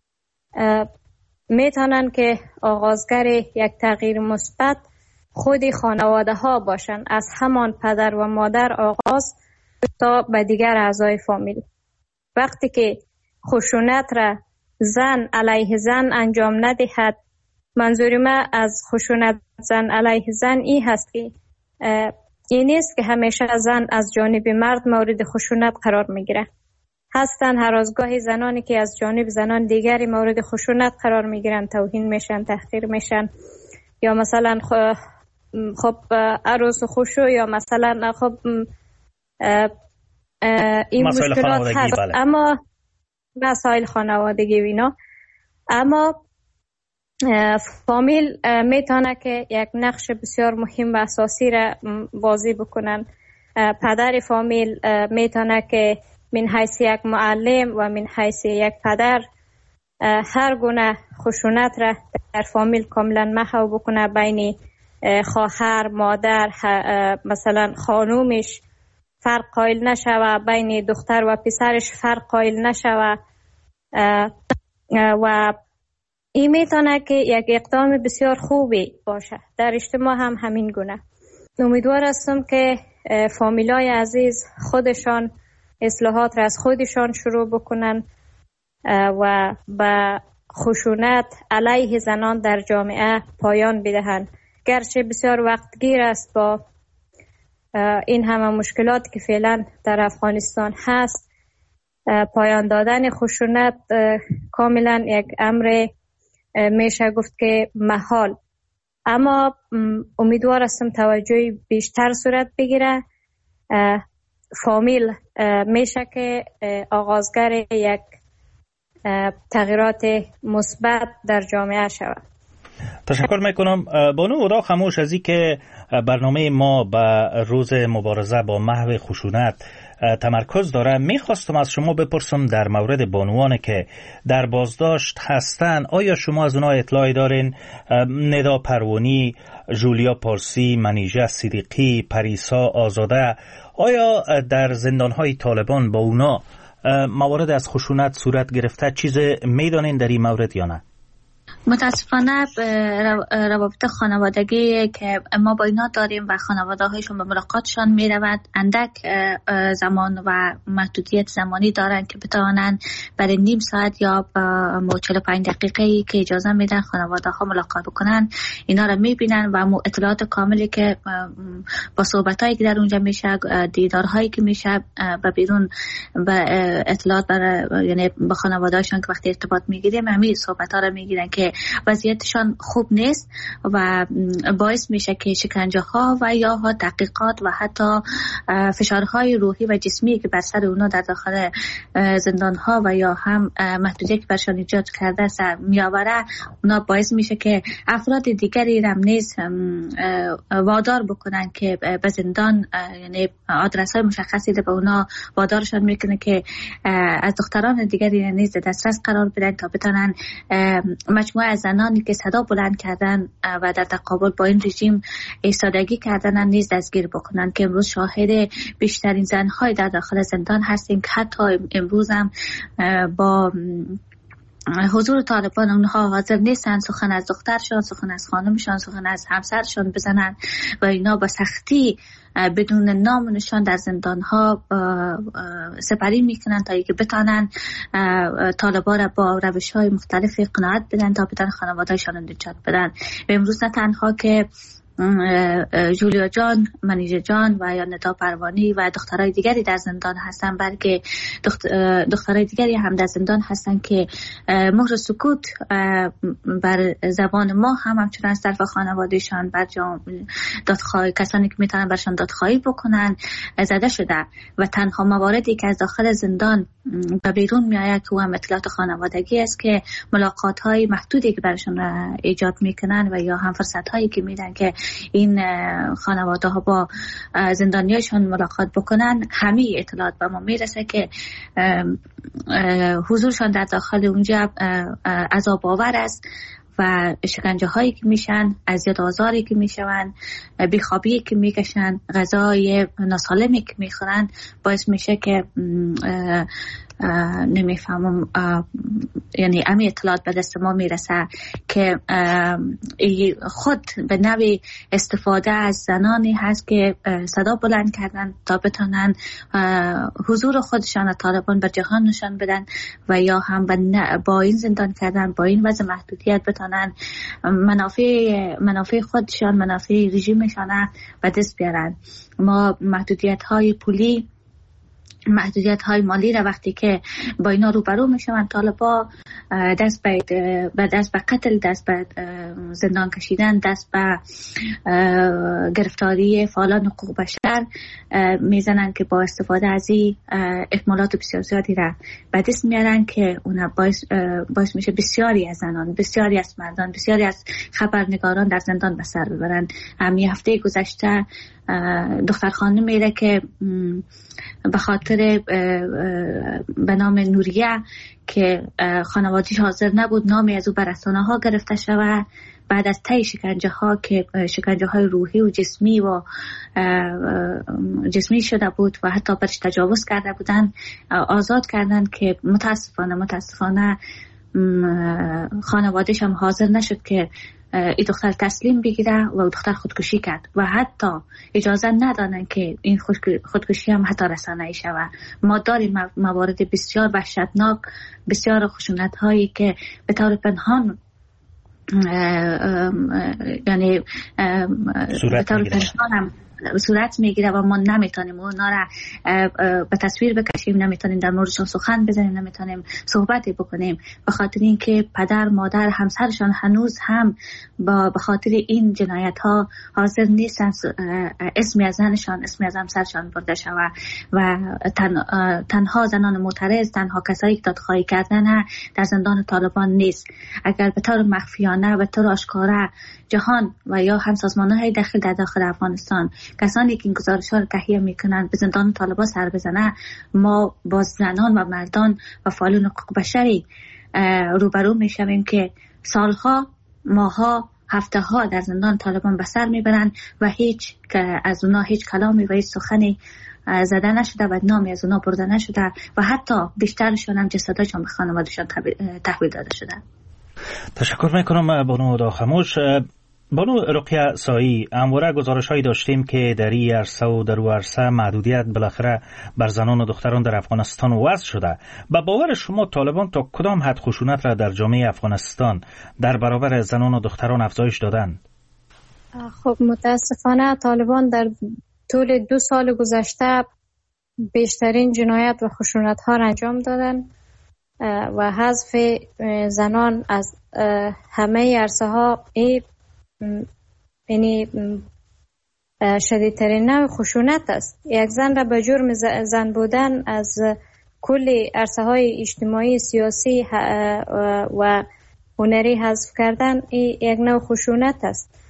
میتونن که آغازگر یک تغییر مثبت خود خانواده ها باشن، از همان پدر و مادر آغاز تا به دیگر اعضای فامیل. وقتی که خشونت را زن علیه زن انجام ندهد، منظور ما از خشونت زن علیه زن این هست که این نیست که همیشه زن از جانب مرد مورد خشونت قرار میگیره. هستن هرازگاهی زنانی که از جانب زنان دیگری مورد خشونت قرار میگیرن، توهین میشن، تحقیر میشن، یا مثلا خب عروس خوشو، یا مثلا خب این مشکلات هست. مسائل خانوادگی و اینا. اما فامیل میتونه که یک نقش بسیار مهم و اساسی را بازی بکنن. پدر فامیل میتونه که من حیث یک معلم و من حیث یک پدر هر گونه خشونت را در فامیل کاملا محو بکنه، بین خواهر، مادر، مثلا خانومش فرق قائل نشوه، بین دختر و پسرش فرق قائل نشوه و این میتونه که یک اقدام بسیار خوبی باشه. در اجتماع هم همین گونه. امیدوار هستم که فامیلای عزیز خودشان اصلاحات را از خودشان شروع بکنن و به خشونت علیه زنان در جامعه پایان بدهند. گرچه بسیار وقتگیر است با این همه مشکلاتی که فعلا در افغانستان هست، پایان دادن خشونت کاملا یک امر میشه گفت که محال. اما امیدوار هستم توجه بیشتر صورت بگیره. فامیل میشه که آغازگر یک تغییرات مثبت در جامعه شود. تشکر میکنم بانو اوراق خموش از این که برنامه ما به روز مبارزه با محو خشونت تمرکز داره. میخواستم از شما بپرسم در مورد بانوانی که در بازداشت هستن، آیا شما از اونها اطلاعی دارین؟ ندا پروانی، جولیا پارسی، منیژه صدیقی، پریسا آزاده، آیا در زندانهای طالبان با اونا موارد از خشونت صورت گرفته؟ چیز میدانین در این مورد یا نه؟ متاسفانه روابط خانوادگی که ما با اینا داریم و خانواده هایشون به ملاقاتشان می رود اندک زمان و محدودیت زمانی دارن که بتوانن برای نیم ساعت یا 45 دقیقه که اجازه میدن خانواده ها ملاقات بکنن اینا را می بینن و اطلاعات کاملی که با صحبت هایی که در اونجا میشه، دیدارهایی که میشه و بیرون به اطلاعات یعنی با خانواده هاشون که وقتی ارتباط میگیریم همین صحبت ها را میگیرن که وضعیتشان خوب نیست و باعث میشه که شکنجه ها و یا تحقیقات و حتی فشارهای روحی و جسمی که بر سر اونا در داخل زندان ها و یا هم محدودیتی که برشان ایجاد کرده میآوره، اونا باعث میشه که افراد دیگری را نیز وادار بکنن که به زندان، یعنی آدرس های مشخصی به اونا وادارشان میکنه که از دختران دیگری نیز دسترس قرار بدن تا بتونن مجموعه از زنانی که صدا بلند کردن و در تقابل با این رژیم ایستادگی کردن نیز دستگیر بکنن که امروز شاهد بیشترین زنهای در داخل زندان هستیم که حتی امروز هم با حضور طالبان اونها حاضر نیستن سخن از دخترشان، سخن از خانمشان، سخن از همسرشان بزنن و اینا با سختی بدون نام و نشان در زندان ها سپری میکنن تا اینکه بتانن طالبان را با روش های مختلفی قناعت بدن تا بتانن خانواده‌شان را نجات بدن. و امروز نه تنها که جولیا جان، منیژه جان و یا ندا پروانی و دخترای دیگری در زندان هستن، بلکه دخترای دیگری هم در زندان هستن که مهر سکوت بر زبان ما هم همچنان از طرف خانوادهشان بر دادخواهی، کسانی که میتونن برشان دادخواهی بکنن زده شده و تنها مواردی که از داخل زندان به بیرون میآید که هم اطلاعات خانوادگی است که ملاقات های محدودی که برشان ایجاد میکنن و یا هم فرصت هایی که میدن که این خانواده ها با زندانیاشون ملاقات بکنن. همه اطلاعات به ما میرسه که حضورشان در داخل اونجا عذاب آور است و شکنجه هایی که میشن، اذیت آزاری که میشون، بیخوابی که میکشن، غذای ناسالمی که میخورن، باعث میشه که نمیفهمم، یعنی امی اطلاعات به دست ما میرسه که خود به نوعی استفاده از زنانی هست که صدا بلند کردن تا بتونن حضور خودشان طالبان به جهان نشان بدن و یا هم با این زندان کردن، با این وضع محدودیت بتونن منافع خودشان، منافع رژیمشان به دست بیارن. ما محدودیت های پولی، محدودیت های مالی را وقتی که با اینا روبرو میشن طالبا دست به قتل، دست به زندان کشیدن، دست به گرفتاری فعالان حقوق بشر میزنن که با استفاده از این احتمالات بسیار زیادی را به دست میارن که اون باعث میشه بسیاری از زنان، بسیاری از مردان، بسیاری از خبرنگاران در زندان به سر ببرن. همین هفته گذشته دختر خانم میره که به خاطر به نام نوریه که خانواده‌اش حاضر نبود نامی از او بر رسانه‌ها گرفته شود، بعد از طی شکنجه ها که شکنجه های روحی و جسمی شده بود و حتی برش تجاوز کرده بودن، آزاد کردن که متاسفانه خانواده‌اش هم حاضر نشد که این دختر تسلیم بگیره و دختر خودکشی کرد و حتی اجازه ندادن که این خودکشی هم حتی رسانه‌ای شود. ما داریم موارد بسیار وحشتناک، بسیار خشونت هایی که به طور پنهان یعنی به طور پنهان هم صورت میگیره و ما نمیتونیم اونا را به تصویر بکشیم، نمیتونیم در موردشان سخن بزنیم، نمیتونیم صحبتی بکنیم به خاطر اینکه پدر، مادر، همسرشان هنوز هم به خاطر این جنایت ها حاضر نیستن اسمی از زنشان، اسمی از همسرشان برده شود و تنها زنان معترض، تنها کسایی که دادخواهی کردن در زندان طالبان نیست. اگر به طور مخفیانه، به طور آشکارا جهان و یا هم سازمان‌های در داخل افغانستان کسانی که این گزارش‌ها رو تهیه میکنن به زندان طالبان سر بزنه، ما با زنان و مردان و فعالان حقوق بشری روبرو میشویم که سالها، ماها، هفته‌ها در زندان طالبان به سر میبرن و هیچ از اونا هیچ کلامی و هیچ سخنی زده نشده و نامی از اونا برده نشده و حتی بیشترشون هم جسدشون به خانواده‌شان تحویل داده شده. تشکر میکنم بانو داخموش. بانو رقیه سایی، همواره گزارش‌هایی داشتیم که در این عرصه و در اون عرصه محدودیت بالاخره بر زنان و دختران در افغانستان وضع شده. به باور شما طالبان تا کدام حد خشونت را در جامعه افغانستان در برابر زنان و دختران افزایش دادند؟ خب متاسفانه طالبان در طول 2 سال گذشته بیشترین جنایت و خشونت ها را انجام دادن و حذف زنان از همه عرصه ها یعنی شدیدترین نوع خشونت است. یک زن را به جرم زن بودن از کل عرصه های اجتماعی، سیاسی و هنری حذف کردن یک نوع خشونت است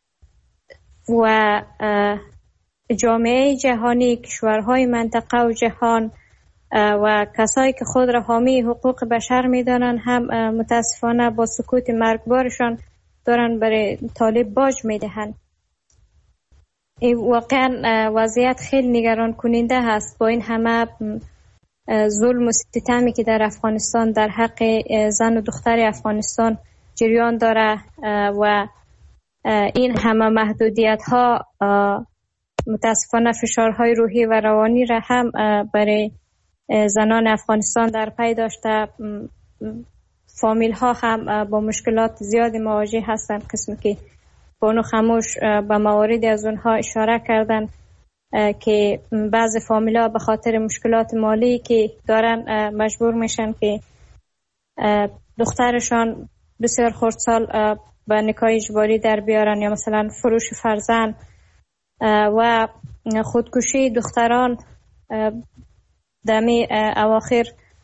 و جامعه جهانی، کشورهای منطقه و جهان و کسایی که خود را حامی حقوق بشر میدانند هم متاسفانه با سکوت مرگبارشان دارن برای طالب باج میدهند. این واقعا وضعیت خیلی نگران کننده هست با این همه ظلم و ستمی که در افغانستان در حق زن و دختر افغانستان جریان داره و این همه محدودیت ها متاسفانه فشارهای روحی و روانی را هم برای زنان افغانستان در پی داشته. فامیل ها هم با مشکلات زیادی مواجه هستند، قسمی که بانو خموش به مواردی از اونها اشاره کردن که بعض فامیل ها به خاطر مشکلات مالی که دارن مجبور میشن که دخترشان بسیار خردسال به نکاح اجباری در بیارن یا مثلا فروش فرزند و خودکشی دختران. دمی اواخر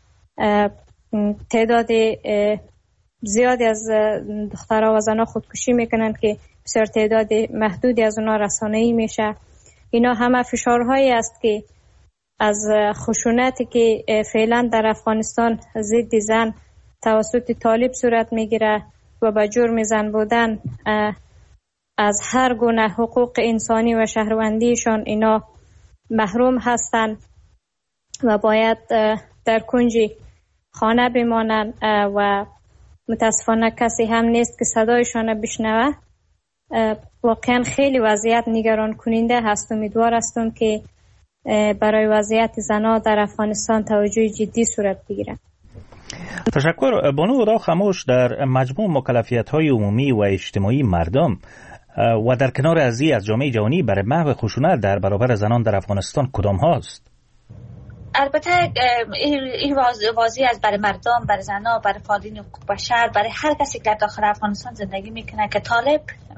تعداد زیادی از دخترها و زنها خودکشی میکنن که بسیار تعداد محدودی از اونها رسانه‌ای میشه. اینا همه فشارهایی است که از خشونتی که فعلا در افغانستان ضد زن توسط طالب صورت میگیره و به جرم زن بودن از هر گونه حقوق انسانی و شهروندیشان اینا محروم هستند و باید در کنج خانه بمانند و متاسفانه کسی هم نیست که صدایشان بشنوه. واقعا خیلی وضعیت نگران کننده هست. امیدوار هستم که برای وضعیت زنها در افغانستان توجه جدی صورت بگیرد. تشکر. بانو داخموش، در مجموع مکلفیت‌های عمومی و اجتماعی مردم و در کنار از جامعه جهانی برای محو خشونت در برابر زنان در افغانستان کدام هاست؟ البته این واضح است برای مردم، برای زنان، برای فعالین حقوق بشر، برای هر کسی که در داخل افغانستان زندگی میکنه که طالب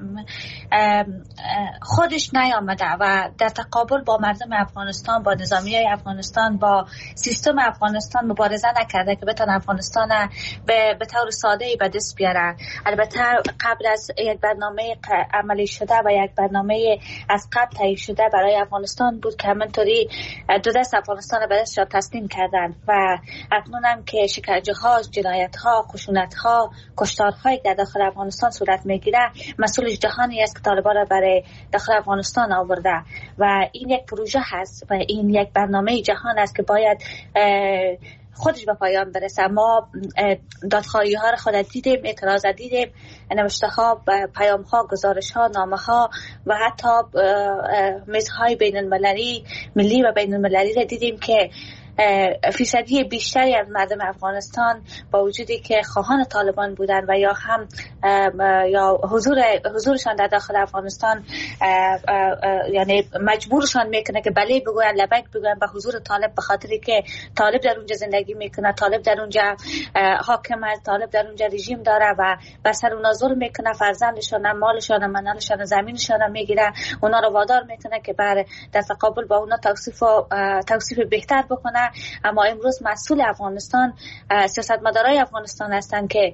خودش نیامده و در تقابل با مردم افغانستان، با نظامیای افغانستان، با سیستم افغانستان مبارزه نکرده که بتونه افغانستان به طور ساده‌ای به دست بیاره. البته قبل از یک برنامه عملی شده و یک برنامه از قبل تهیه شده برای افغانستان بود که همینطوری دو دست افغانستان به دست تسلیم کردن و اکنون هم که شکنجه‌ها، جنایت‌ها، خشونت‌ها، کشتارهایی در داخل افغانستان صورت میگیره، مسئول جهانی است که طالبان را برای داخل افغانستان آورده و این یک پروژه هست و این یک برنامه جهان است که باید خودش به پایان برسه. ما دادخواهی ها را خود دیدیم، اعتراض دیدیم، نوشته ها، پیام ها، گزارش ها، نامه ها و حتی میزهای بین المللی، ملی و بین المللی را دیدیم که فیصدی بیشتری از مردم افغانستان با وجودی که خواهان طالبان بودن و یا هم یا حضورشان در داخل افغانستان یعنی مجبورشان میکنه که بله بگوین، لبک بگوین به حضور طالب، به خاطری که طالب در اونجا زندگی میکنه، طالب در اونجا حاکم است، طالب در اونجا رژیم داره و بر سر اونا ظلم میکنه، فرزندشان، مالشان، منالشان، زمینشان میگیره، اونا رو وادار میکنه که در تقابل با اونا توصیف بهتر بکنه. اما امروز مسئول افغانستان سیاستمدارای افغانستان هستند که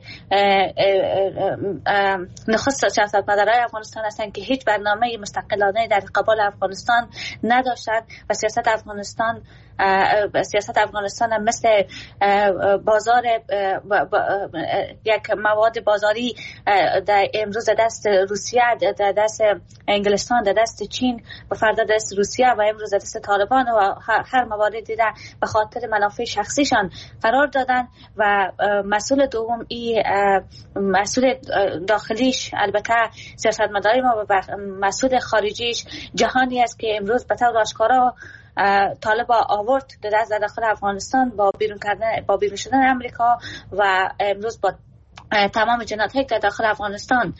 نخست سیاستمدارای افغانستان هستند که هیچ برنامه مستقلانه در قبال افغانستان نداشتند و سیاست افغانستان هم مثل بازار یک مواد بازاری در امروز دست روسیه، در دست انگلستان، در دست چین و فردا دست روسیه و امروز دست طالبان و هر موارد دیده به خاطر منافع شخصیشان قرار دادن و مسئول دوم مسئول داخلیش البته سیاستمداری ما و مسئول خارجیش جهانی است که امروز به طور آشکارا طالب آورد در داخل افغانستان با بیرون شدن امریکا و امروز با تمام جنایت‌هایی که در داخل افغانستان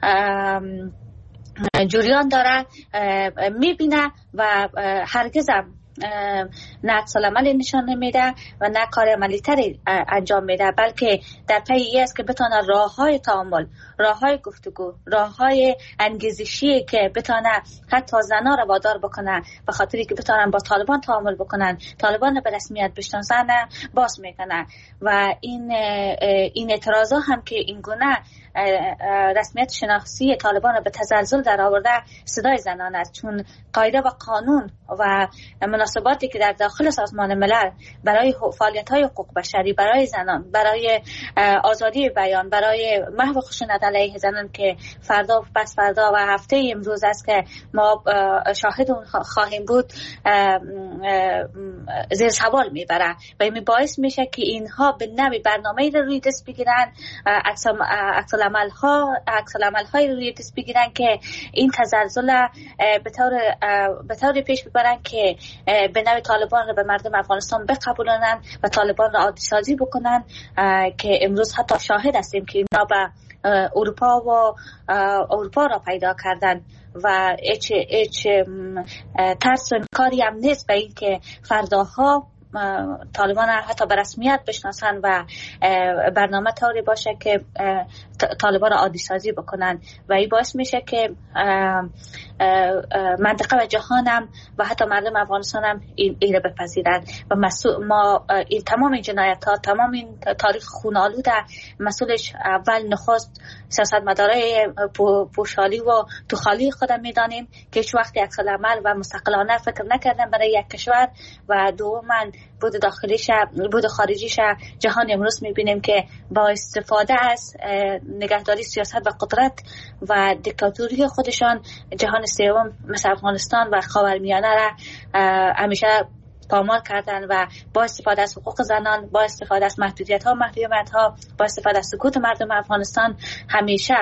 جریان داره میبینه و هرگز نه عکس‌العمل نشان نمیده و نه کار عملی‌تری انجام میده، بلکه در پی ای است که بتونه راه‌های تعامل، راه‌های گفتگو، راه‌های انگیزشی که بتونه حتی زنان را وادار بکنه به خاطری که بتونن با طالبان تعامل بکنن، طالبان به رسمیت بشناسن، باز میکنه و این اعتراضا هم که این گونه رسمیت شناختی طالبان به تزلزل در آورده صدای زنان است، چون قاعده و قانون و مناسباتی که در داخل سازمان ملل برای فعالیت‌های حقوق بشری، برای زنان، برای آزادی بیان، برای محو خشونت علیه زنان که فردا و پس فردا و هفته امروز است که ما شاهد اون خواهیم بود زیر سوال میبره و این باعث میشه که اینها به نوعی برنامه‌ای رو روی دست بگیرن، عکس‌العمل‌های روی دست بگیرن که این تزلزل به طور پیش ببرن که به نوع طالبان رو به مردم افغانستان بقبولانن و طالبان رو عادی سازی بکنن که امروز حتی شاهد هستیم که اینا به اروپا را پیدا کردن و هیچ ترس و کاری هم نیست به این که فرداها طالبان حتی به رسمیت بشناسن و برنامه طوری باشه که طالبان را عادی سازی بکنن و این باعث میشه که منطقه و جهانم و حتی مردم افغانستان هم این را بپذیرن و ما این تمام این جنایت ها، تمام این تاریخ خون‌آلود مسئولش اول نخست سیاستمدارای پوشالی و توخالی خودم میدانیم که هیچ وقتی عکس‌العمل و مستقلانه فکر نکردن برای یک کشور و دوما بود داخلیش بود خارجیش جهان امروز میبینیم که با استفاده از نگهداری سیاست و قدرت و دیکتاتوری خودشان جهان سوم مثل افغانستان و خاورمیانه را همیشه پامال کردن و با استفاده از حقوق زنان، با استفاده از محدودیت‌ها، با استفاده از سکوت مردم افغانستان همیشه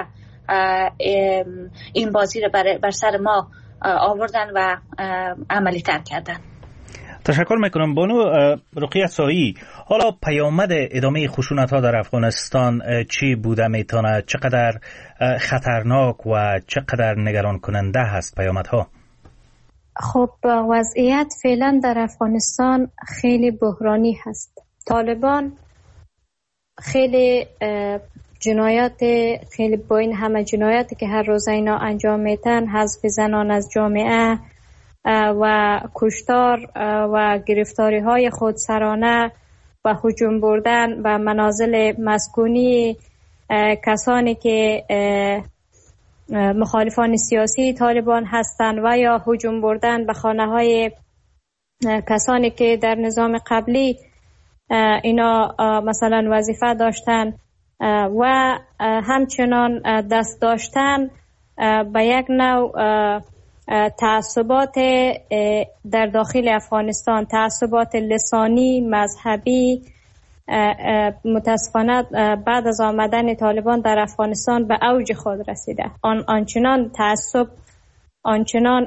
این بازی را بر سر ما آوردن و عملی تر کردن. تشکر میکنم بانو رقیه سایی. حالا پیامد ادامه خشونت‌ها در افغانستان چی بوده میتونه؟ چقدر خطرناک و چقدر نگران کننده هست پیامدها؟ خب وضعیت فعلا در افغانستان خیلی بحرانی هست. طالبان خیلی جنایات خیلی با این همه جنایاتی که هر روز اینا انجام میتن، حذف زنان از جامعه و کشتار و گرفتاری های خودسرانه و هجوم بردن و منازل مسکونی کسانی که مخالفان سیاسی طالبان هستند و یا هجوم بردن به خانه های کسانی که در نظام قبلی اینا مثلا وظیفه داشتن و همچنان دست داشتن به یک نوع تعصبات در داخل افغانستان، تعصبات لسانی، مذهبی. متاسفانه بعد از آمدن طالبان در افغانستان به اوج خود رسیده. آنچنان تعصب آنچنان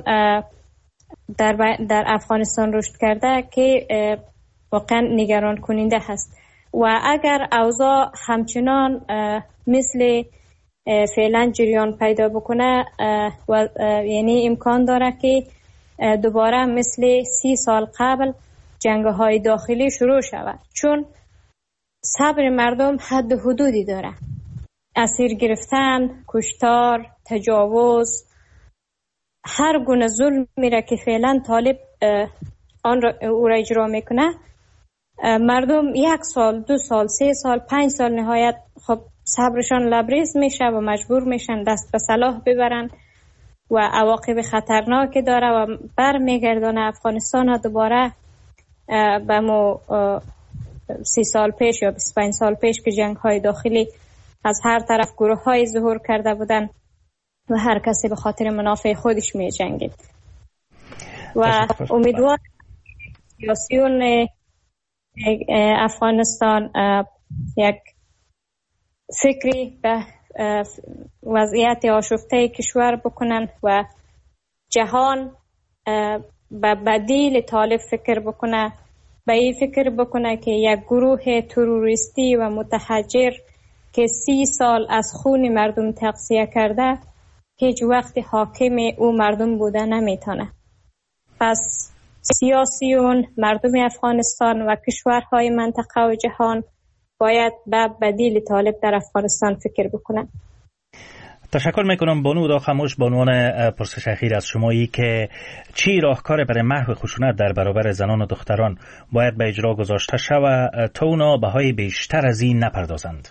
در افغانستان رشد کرده که واقعا نگران کننده هست. و اگر اوضاع همچنان مثل فعلا جریان پیدا بکنه و یعنی امکان داره که دوباره مثل 30 سال قبل جنگ‌های داخلی شروع شود، چون صبر مردم حد و حدودی داره. اسیر گرفتن، کشتار، تجاوز، هر گونه ظلمی را که فعلا طالب او را اجرا میکنه، مردم 1 سال، 2 سال، 3 سال، 5 سال نهایت خب صبرشان لبریز میشه و مجبور میشن دست به سلاح ببرن و عواقب خطرناک داره و برمیگردانه افغانستان ها دوباره به مو 30 سال پیش یا 25 سال پیش که جنگ های داخلی از هر طرف گروه های ظهور کرده بودن و هر کسی به خاطر منافع خودش می جنگید. و امیدوار سیاسیون افغانستان یک فکری به وضعیت آشفته کشور بکنن و جهان به بدیل طالب فکر بکنه، به این فکر بکنه که یک گروه تروریستی و متحجر که 30 سال از خون مردم تغذیه کرده هیچ وقت حاکم او مردم بوده نمیتونه. پس سیاسیون، مردم افغانستان و کشورهای منطقه و جهان باید به بدیل طالب در افغانستان فکر بکنن. تشکر میکنم بانو دا خموش. بانوان پرسش اخیر از شمایی که چی راهکار برای محو خشونت در برابر زنان و دختران باید به اجرا گذاشته شود تا اونا بهای بیشتر از این نپردازند؟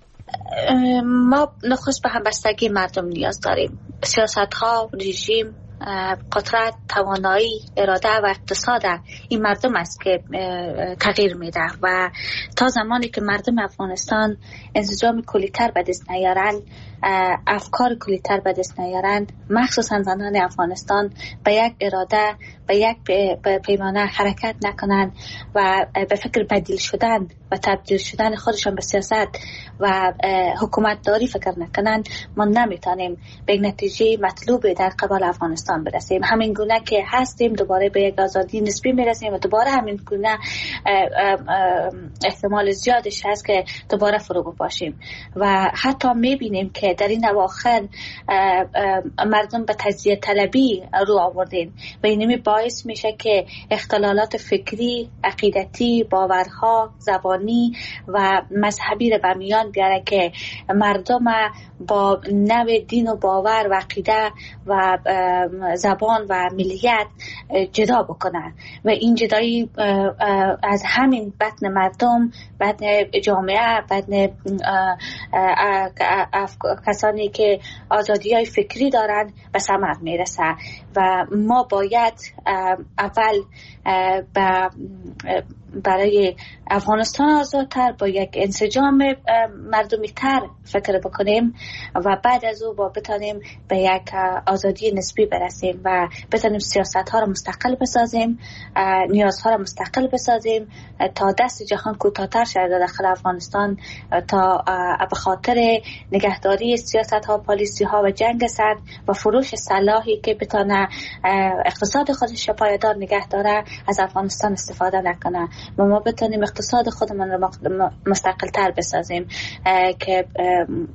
ما نخست به همبستگی مردم نیاز داریم. سیاست ها، رژیم، قدرت، توانایی، اراده و اقتصاد این مردم است که تغییر میده و تا زمانی که مردم افغانستان انسجام کلی‌تر به دست نیارن، افکار کلی‌تر به دست نیارن، مخصوصا زنان افغانستان به یک اراده، به یک پیمانه حرکت نکنن و به فکر بدیل شدن و تبدیل شدن خودشان به سیاست و حکومت داری فکر نکنن، ما نمیتونیم به نتیجه مطلوب در قبال افغانستان برسیم. همین گونه که هستیم دوباره به یک آزادی نسبی میرسیم و دوباره همین گونه احتمال زیادش هست که دوباره فرو باشیم و حتی میبینیم که در این اواخر مردم به تجزیه طلبی رو آوردین و این باعث میشه که اختلالات فکری، عقیدتی، باورها، زبانی و مذهبی رو به میان بیاره که مردم با نوع دین و باور و عقیده و زبان و ملیت جدا بکنن و این جدایی از همین بطن مردم، بطن جامعه، بطن کسانی که آزادی‌های فکری دارن به ثمر میرسه و ما باید اول برای افغانستان آزادتر با یک انسجام مردمی تر فکر بکنیم و بعد از او بتانیم به یک آزادی نسبی برسیم و بتانیم سیاست ها را مستقل بسازیم، نیازها را مستقل بسازیم تا دست جهان کوتاه‌تر شود داخل افغانستان تا به خاطر نگهداری سیاست ها، پالیسی ها و جنگ سرد و فروش سلاحی که بتانه اقتصاد خودش پایدار نگه داره از افغانستان استفاده نکنه و ما بتانیم اقتصاد خودمان را مستقل تر بسازیم که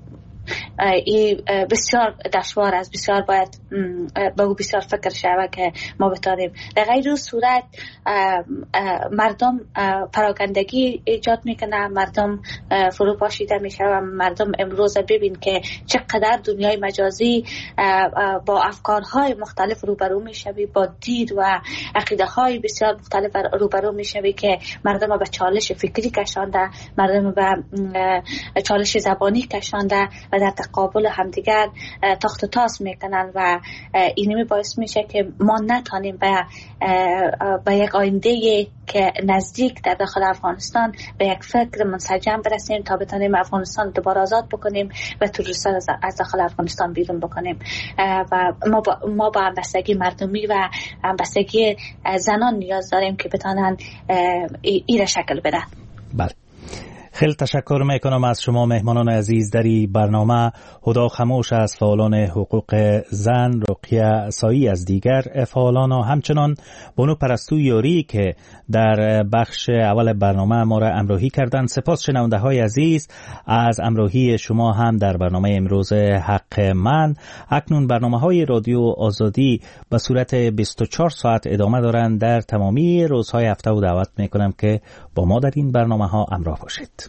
بسیار دشوار است، بسیار باید به او بسیار فکر شود که ما بتانیم. در غیر صورت مردم پراکندگی ایجاد میکنه، مردم فروپاشیده میشه و مردم امروز ببین که چقدر دنیای مجازی با افکارهای مختلف روبرو میشوی، با دید و عقیده های بسیار مختلف روبرو میشوی که مردم به چالش فکری کشانده، مردم به چالش زبانی کشانده و در تقابل همدیگر تاخت و تاس میکنن و اینمی باعث میشه که ما نتانیم به یک آینده که نزدیک در داخل افغانستان به یک فکر منسجم برسیم تا بتانیم افغانستان دوباره آزاد بکنیم و تروریستان از داخل افغانستان بیرون بکنیم و ما با همبستگی مردمی و همبستگی زنان نیاز داریم که بتانن این شکل بدن. بله، خیلی تشکر میکنم از شما مهمانان عزیز در این برنامه. هدا خموش از فعالان حقوق زن، رقیه سایی از دیگر فعالان و همچنان بانو پرستو یاری که در بخش اول برنامه ما را همراهی کردند. سپاس شنونده های عزیز از همراهی شما هم در برنامه امروز حق من. اکنون برنامه های رادیو آزادی به صورت 24 ساعت ادامه دارند در تمامی روزهای هفته و دعوت میکنم که با ما در این برنامه ها همراه باشید.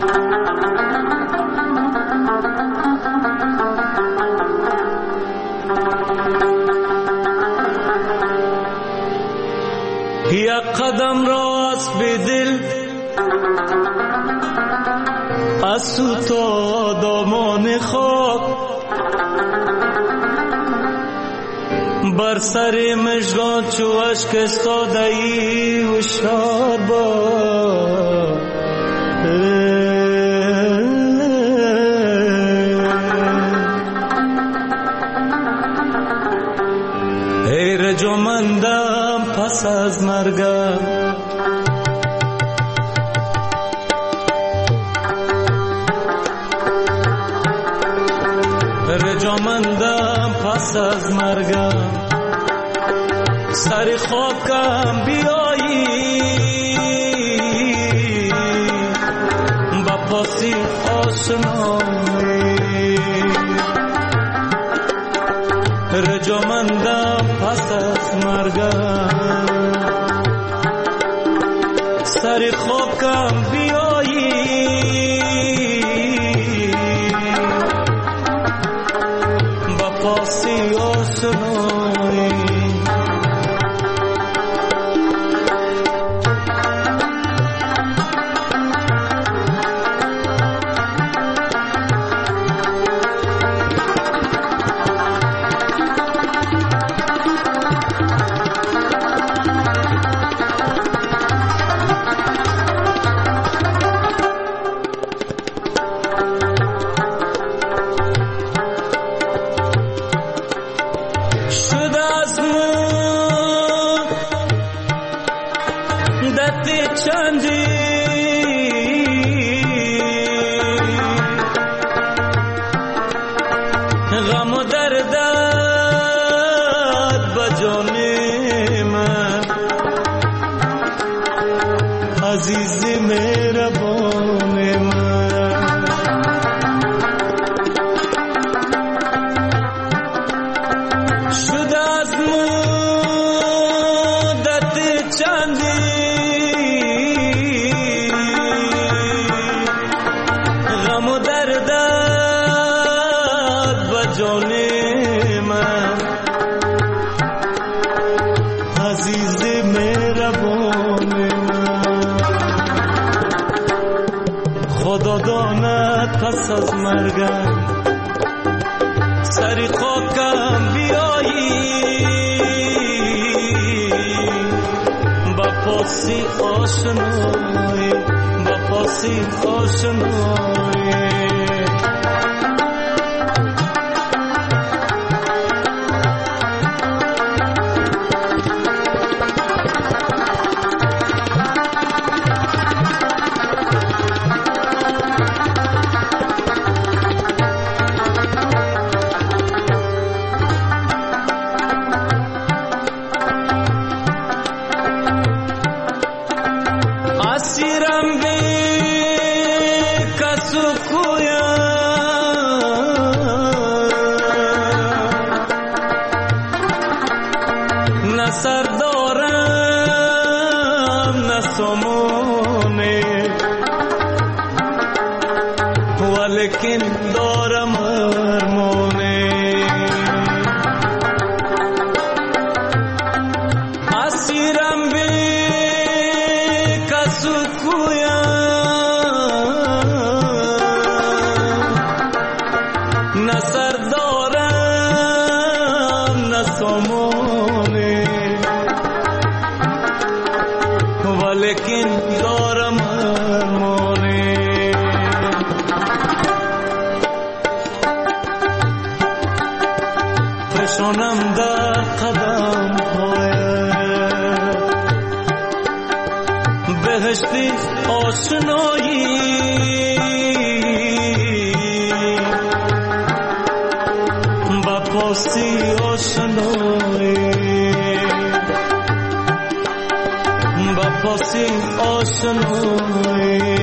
یک قدم راست به دل از تو تا دامان خاک، بر سر مژگان چو اشک استاده ای هوشیار باش. ای رجامندم پس از مرگم، رجامندم پس از مرگم، سر خاکم بیایی با پاسی آشنایی، رجامندم پس از مرگم، سر خاکم بیایی با پاسی آشنایی. خدا داند پس از مرگم سری خاکم بیایی با پاسی آشنایی با پاسی آشنایی اسیرم به کسو نه سر دارم نه سامانه ولیکن دارم ارمانه اسیرم بی کسو کویم نه سر دارم نه سامانه ولیکن دارم ارمانه فشانم در قدم بهشتی آشنایی با پاسی آشنایی با پاسی آشنایی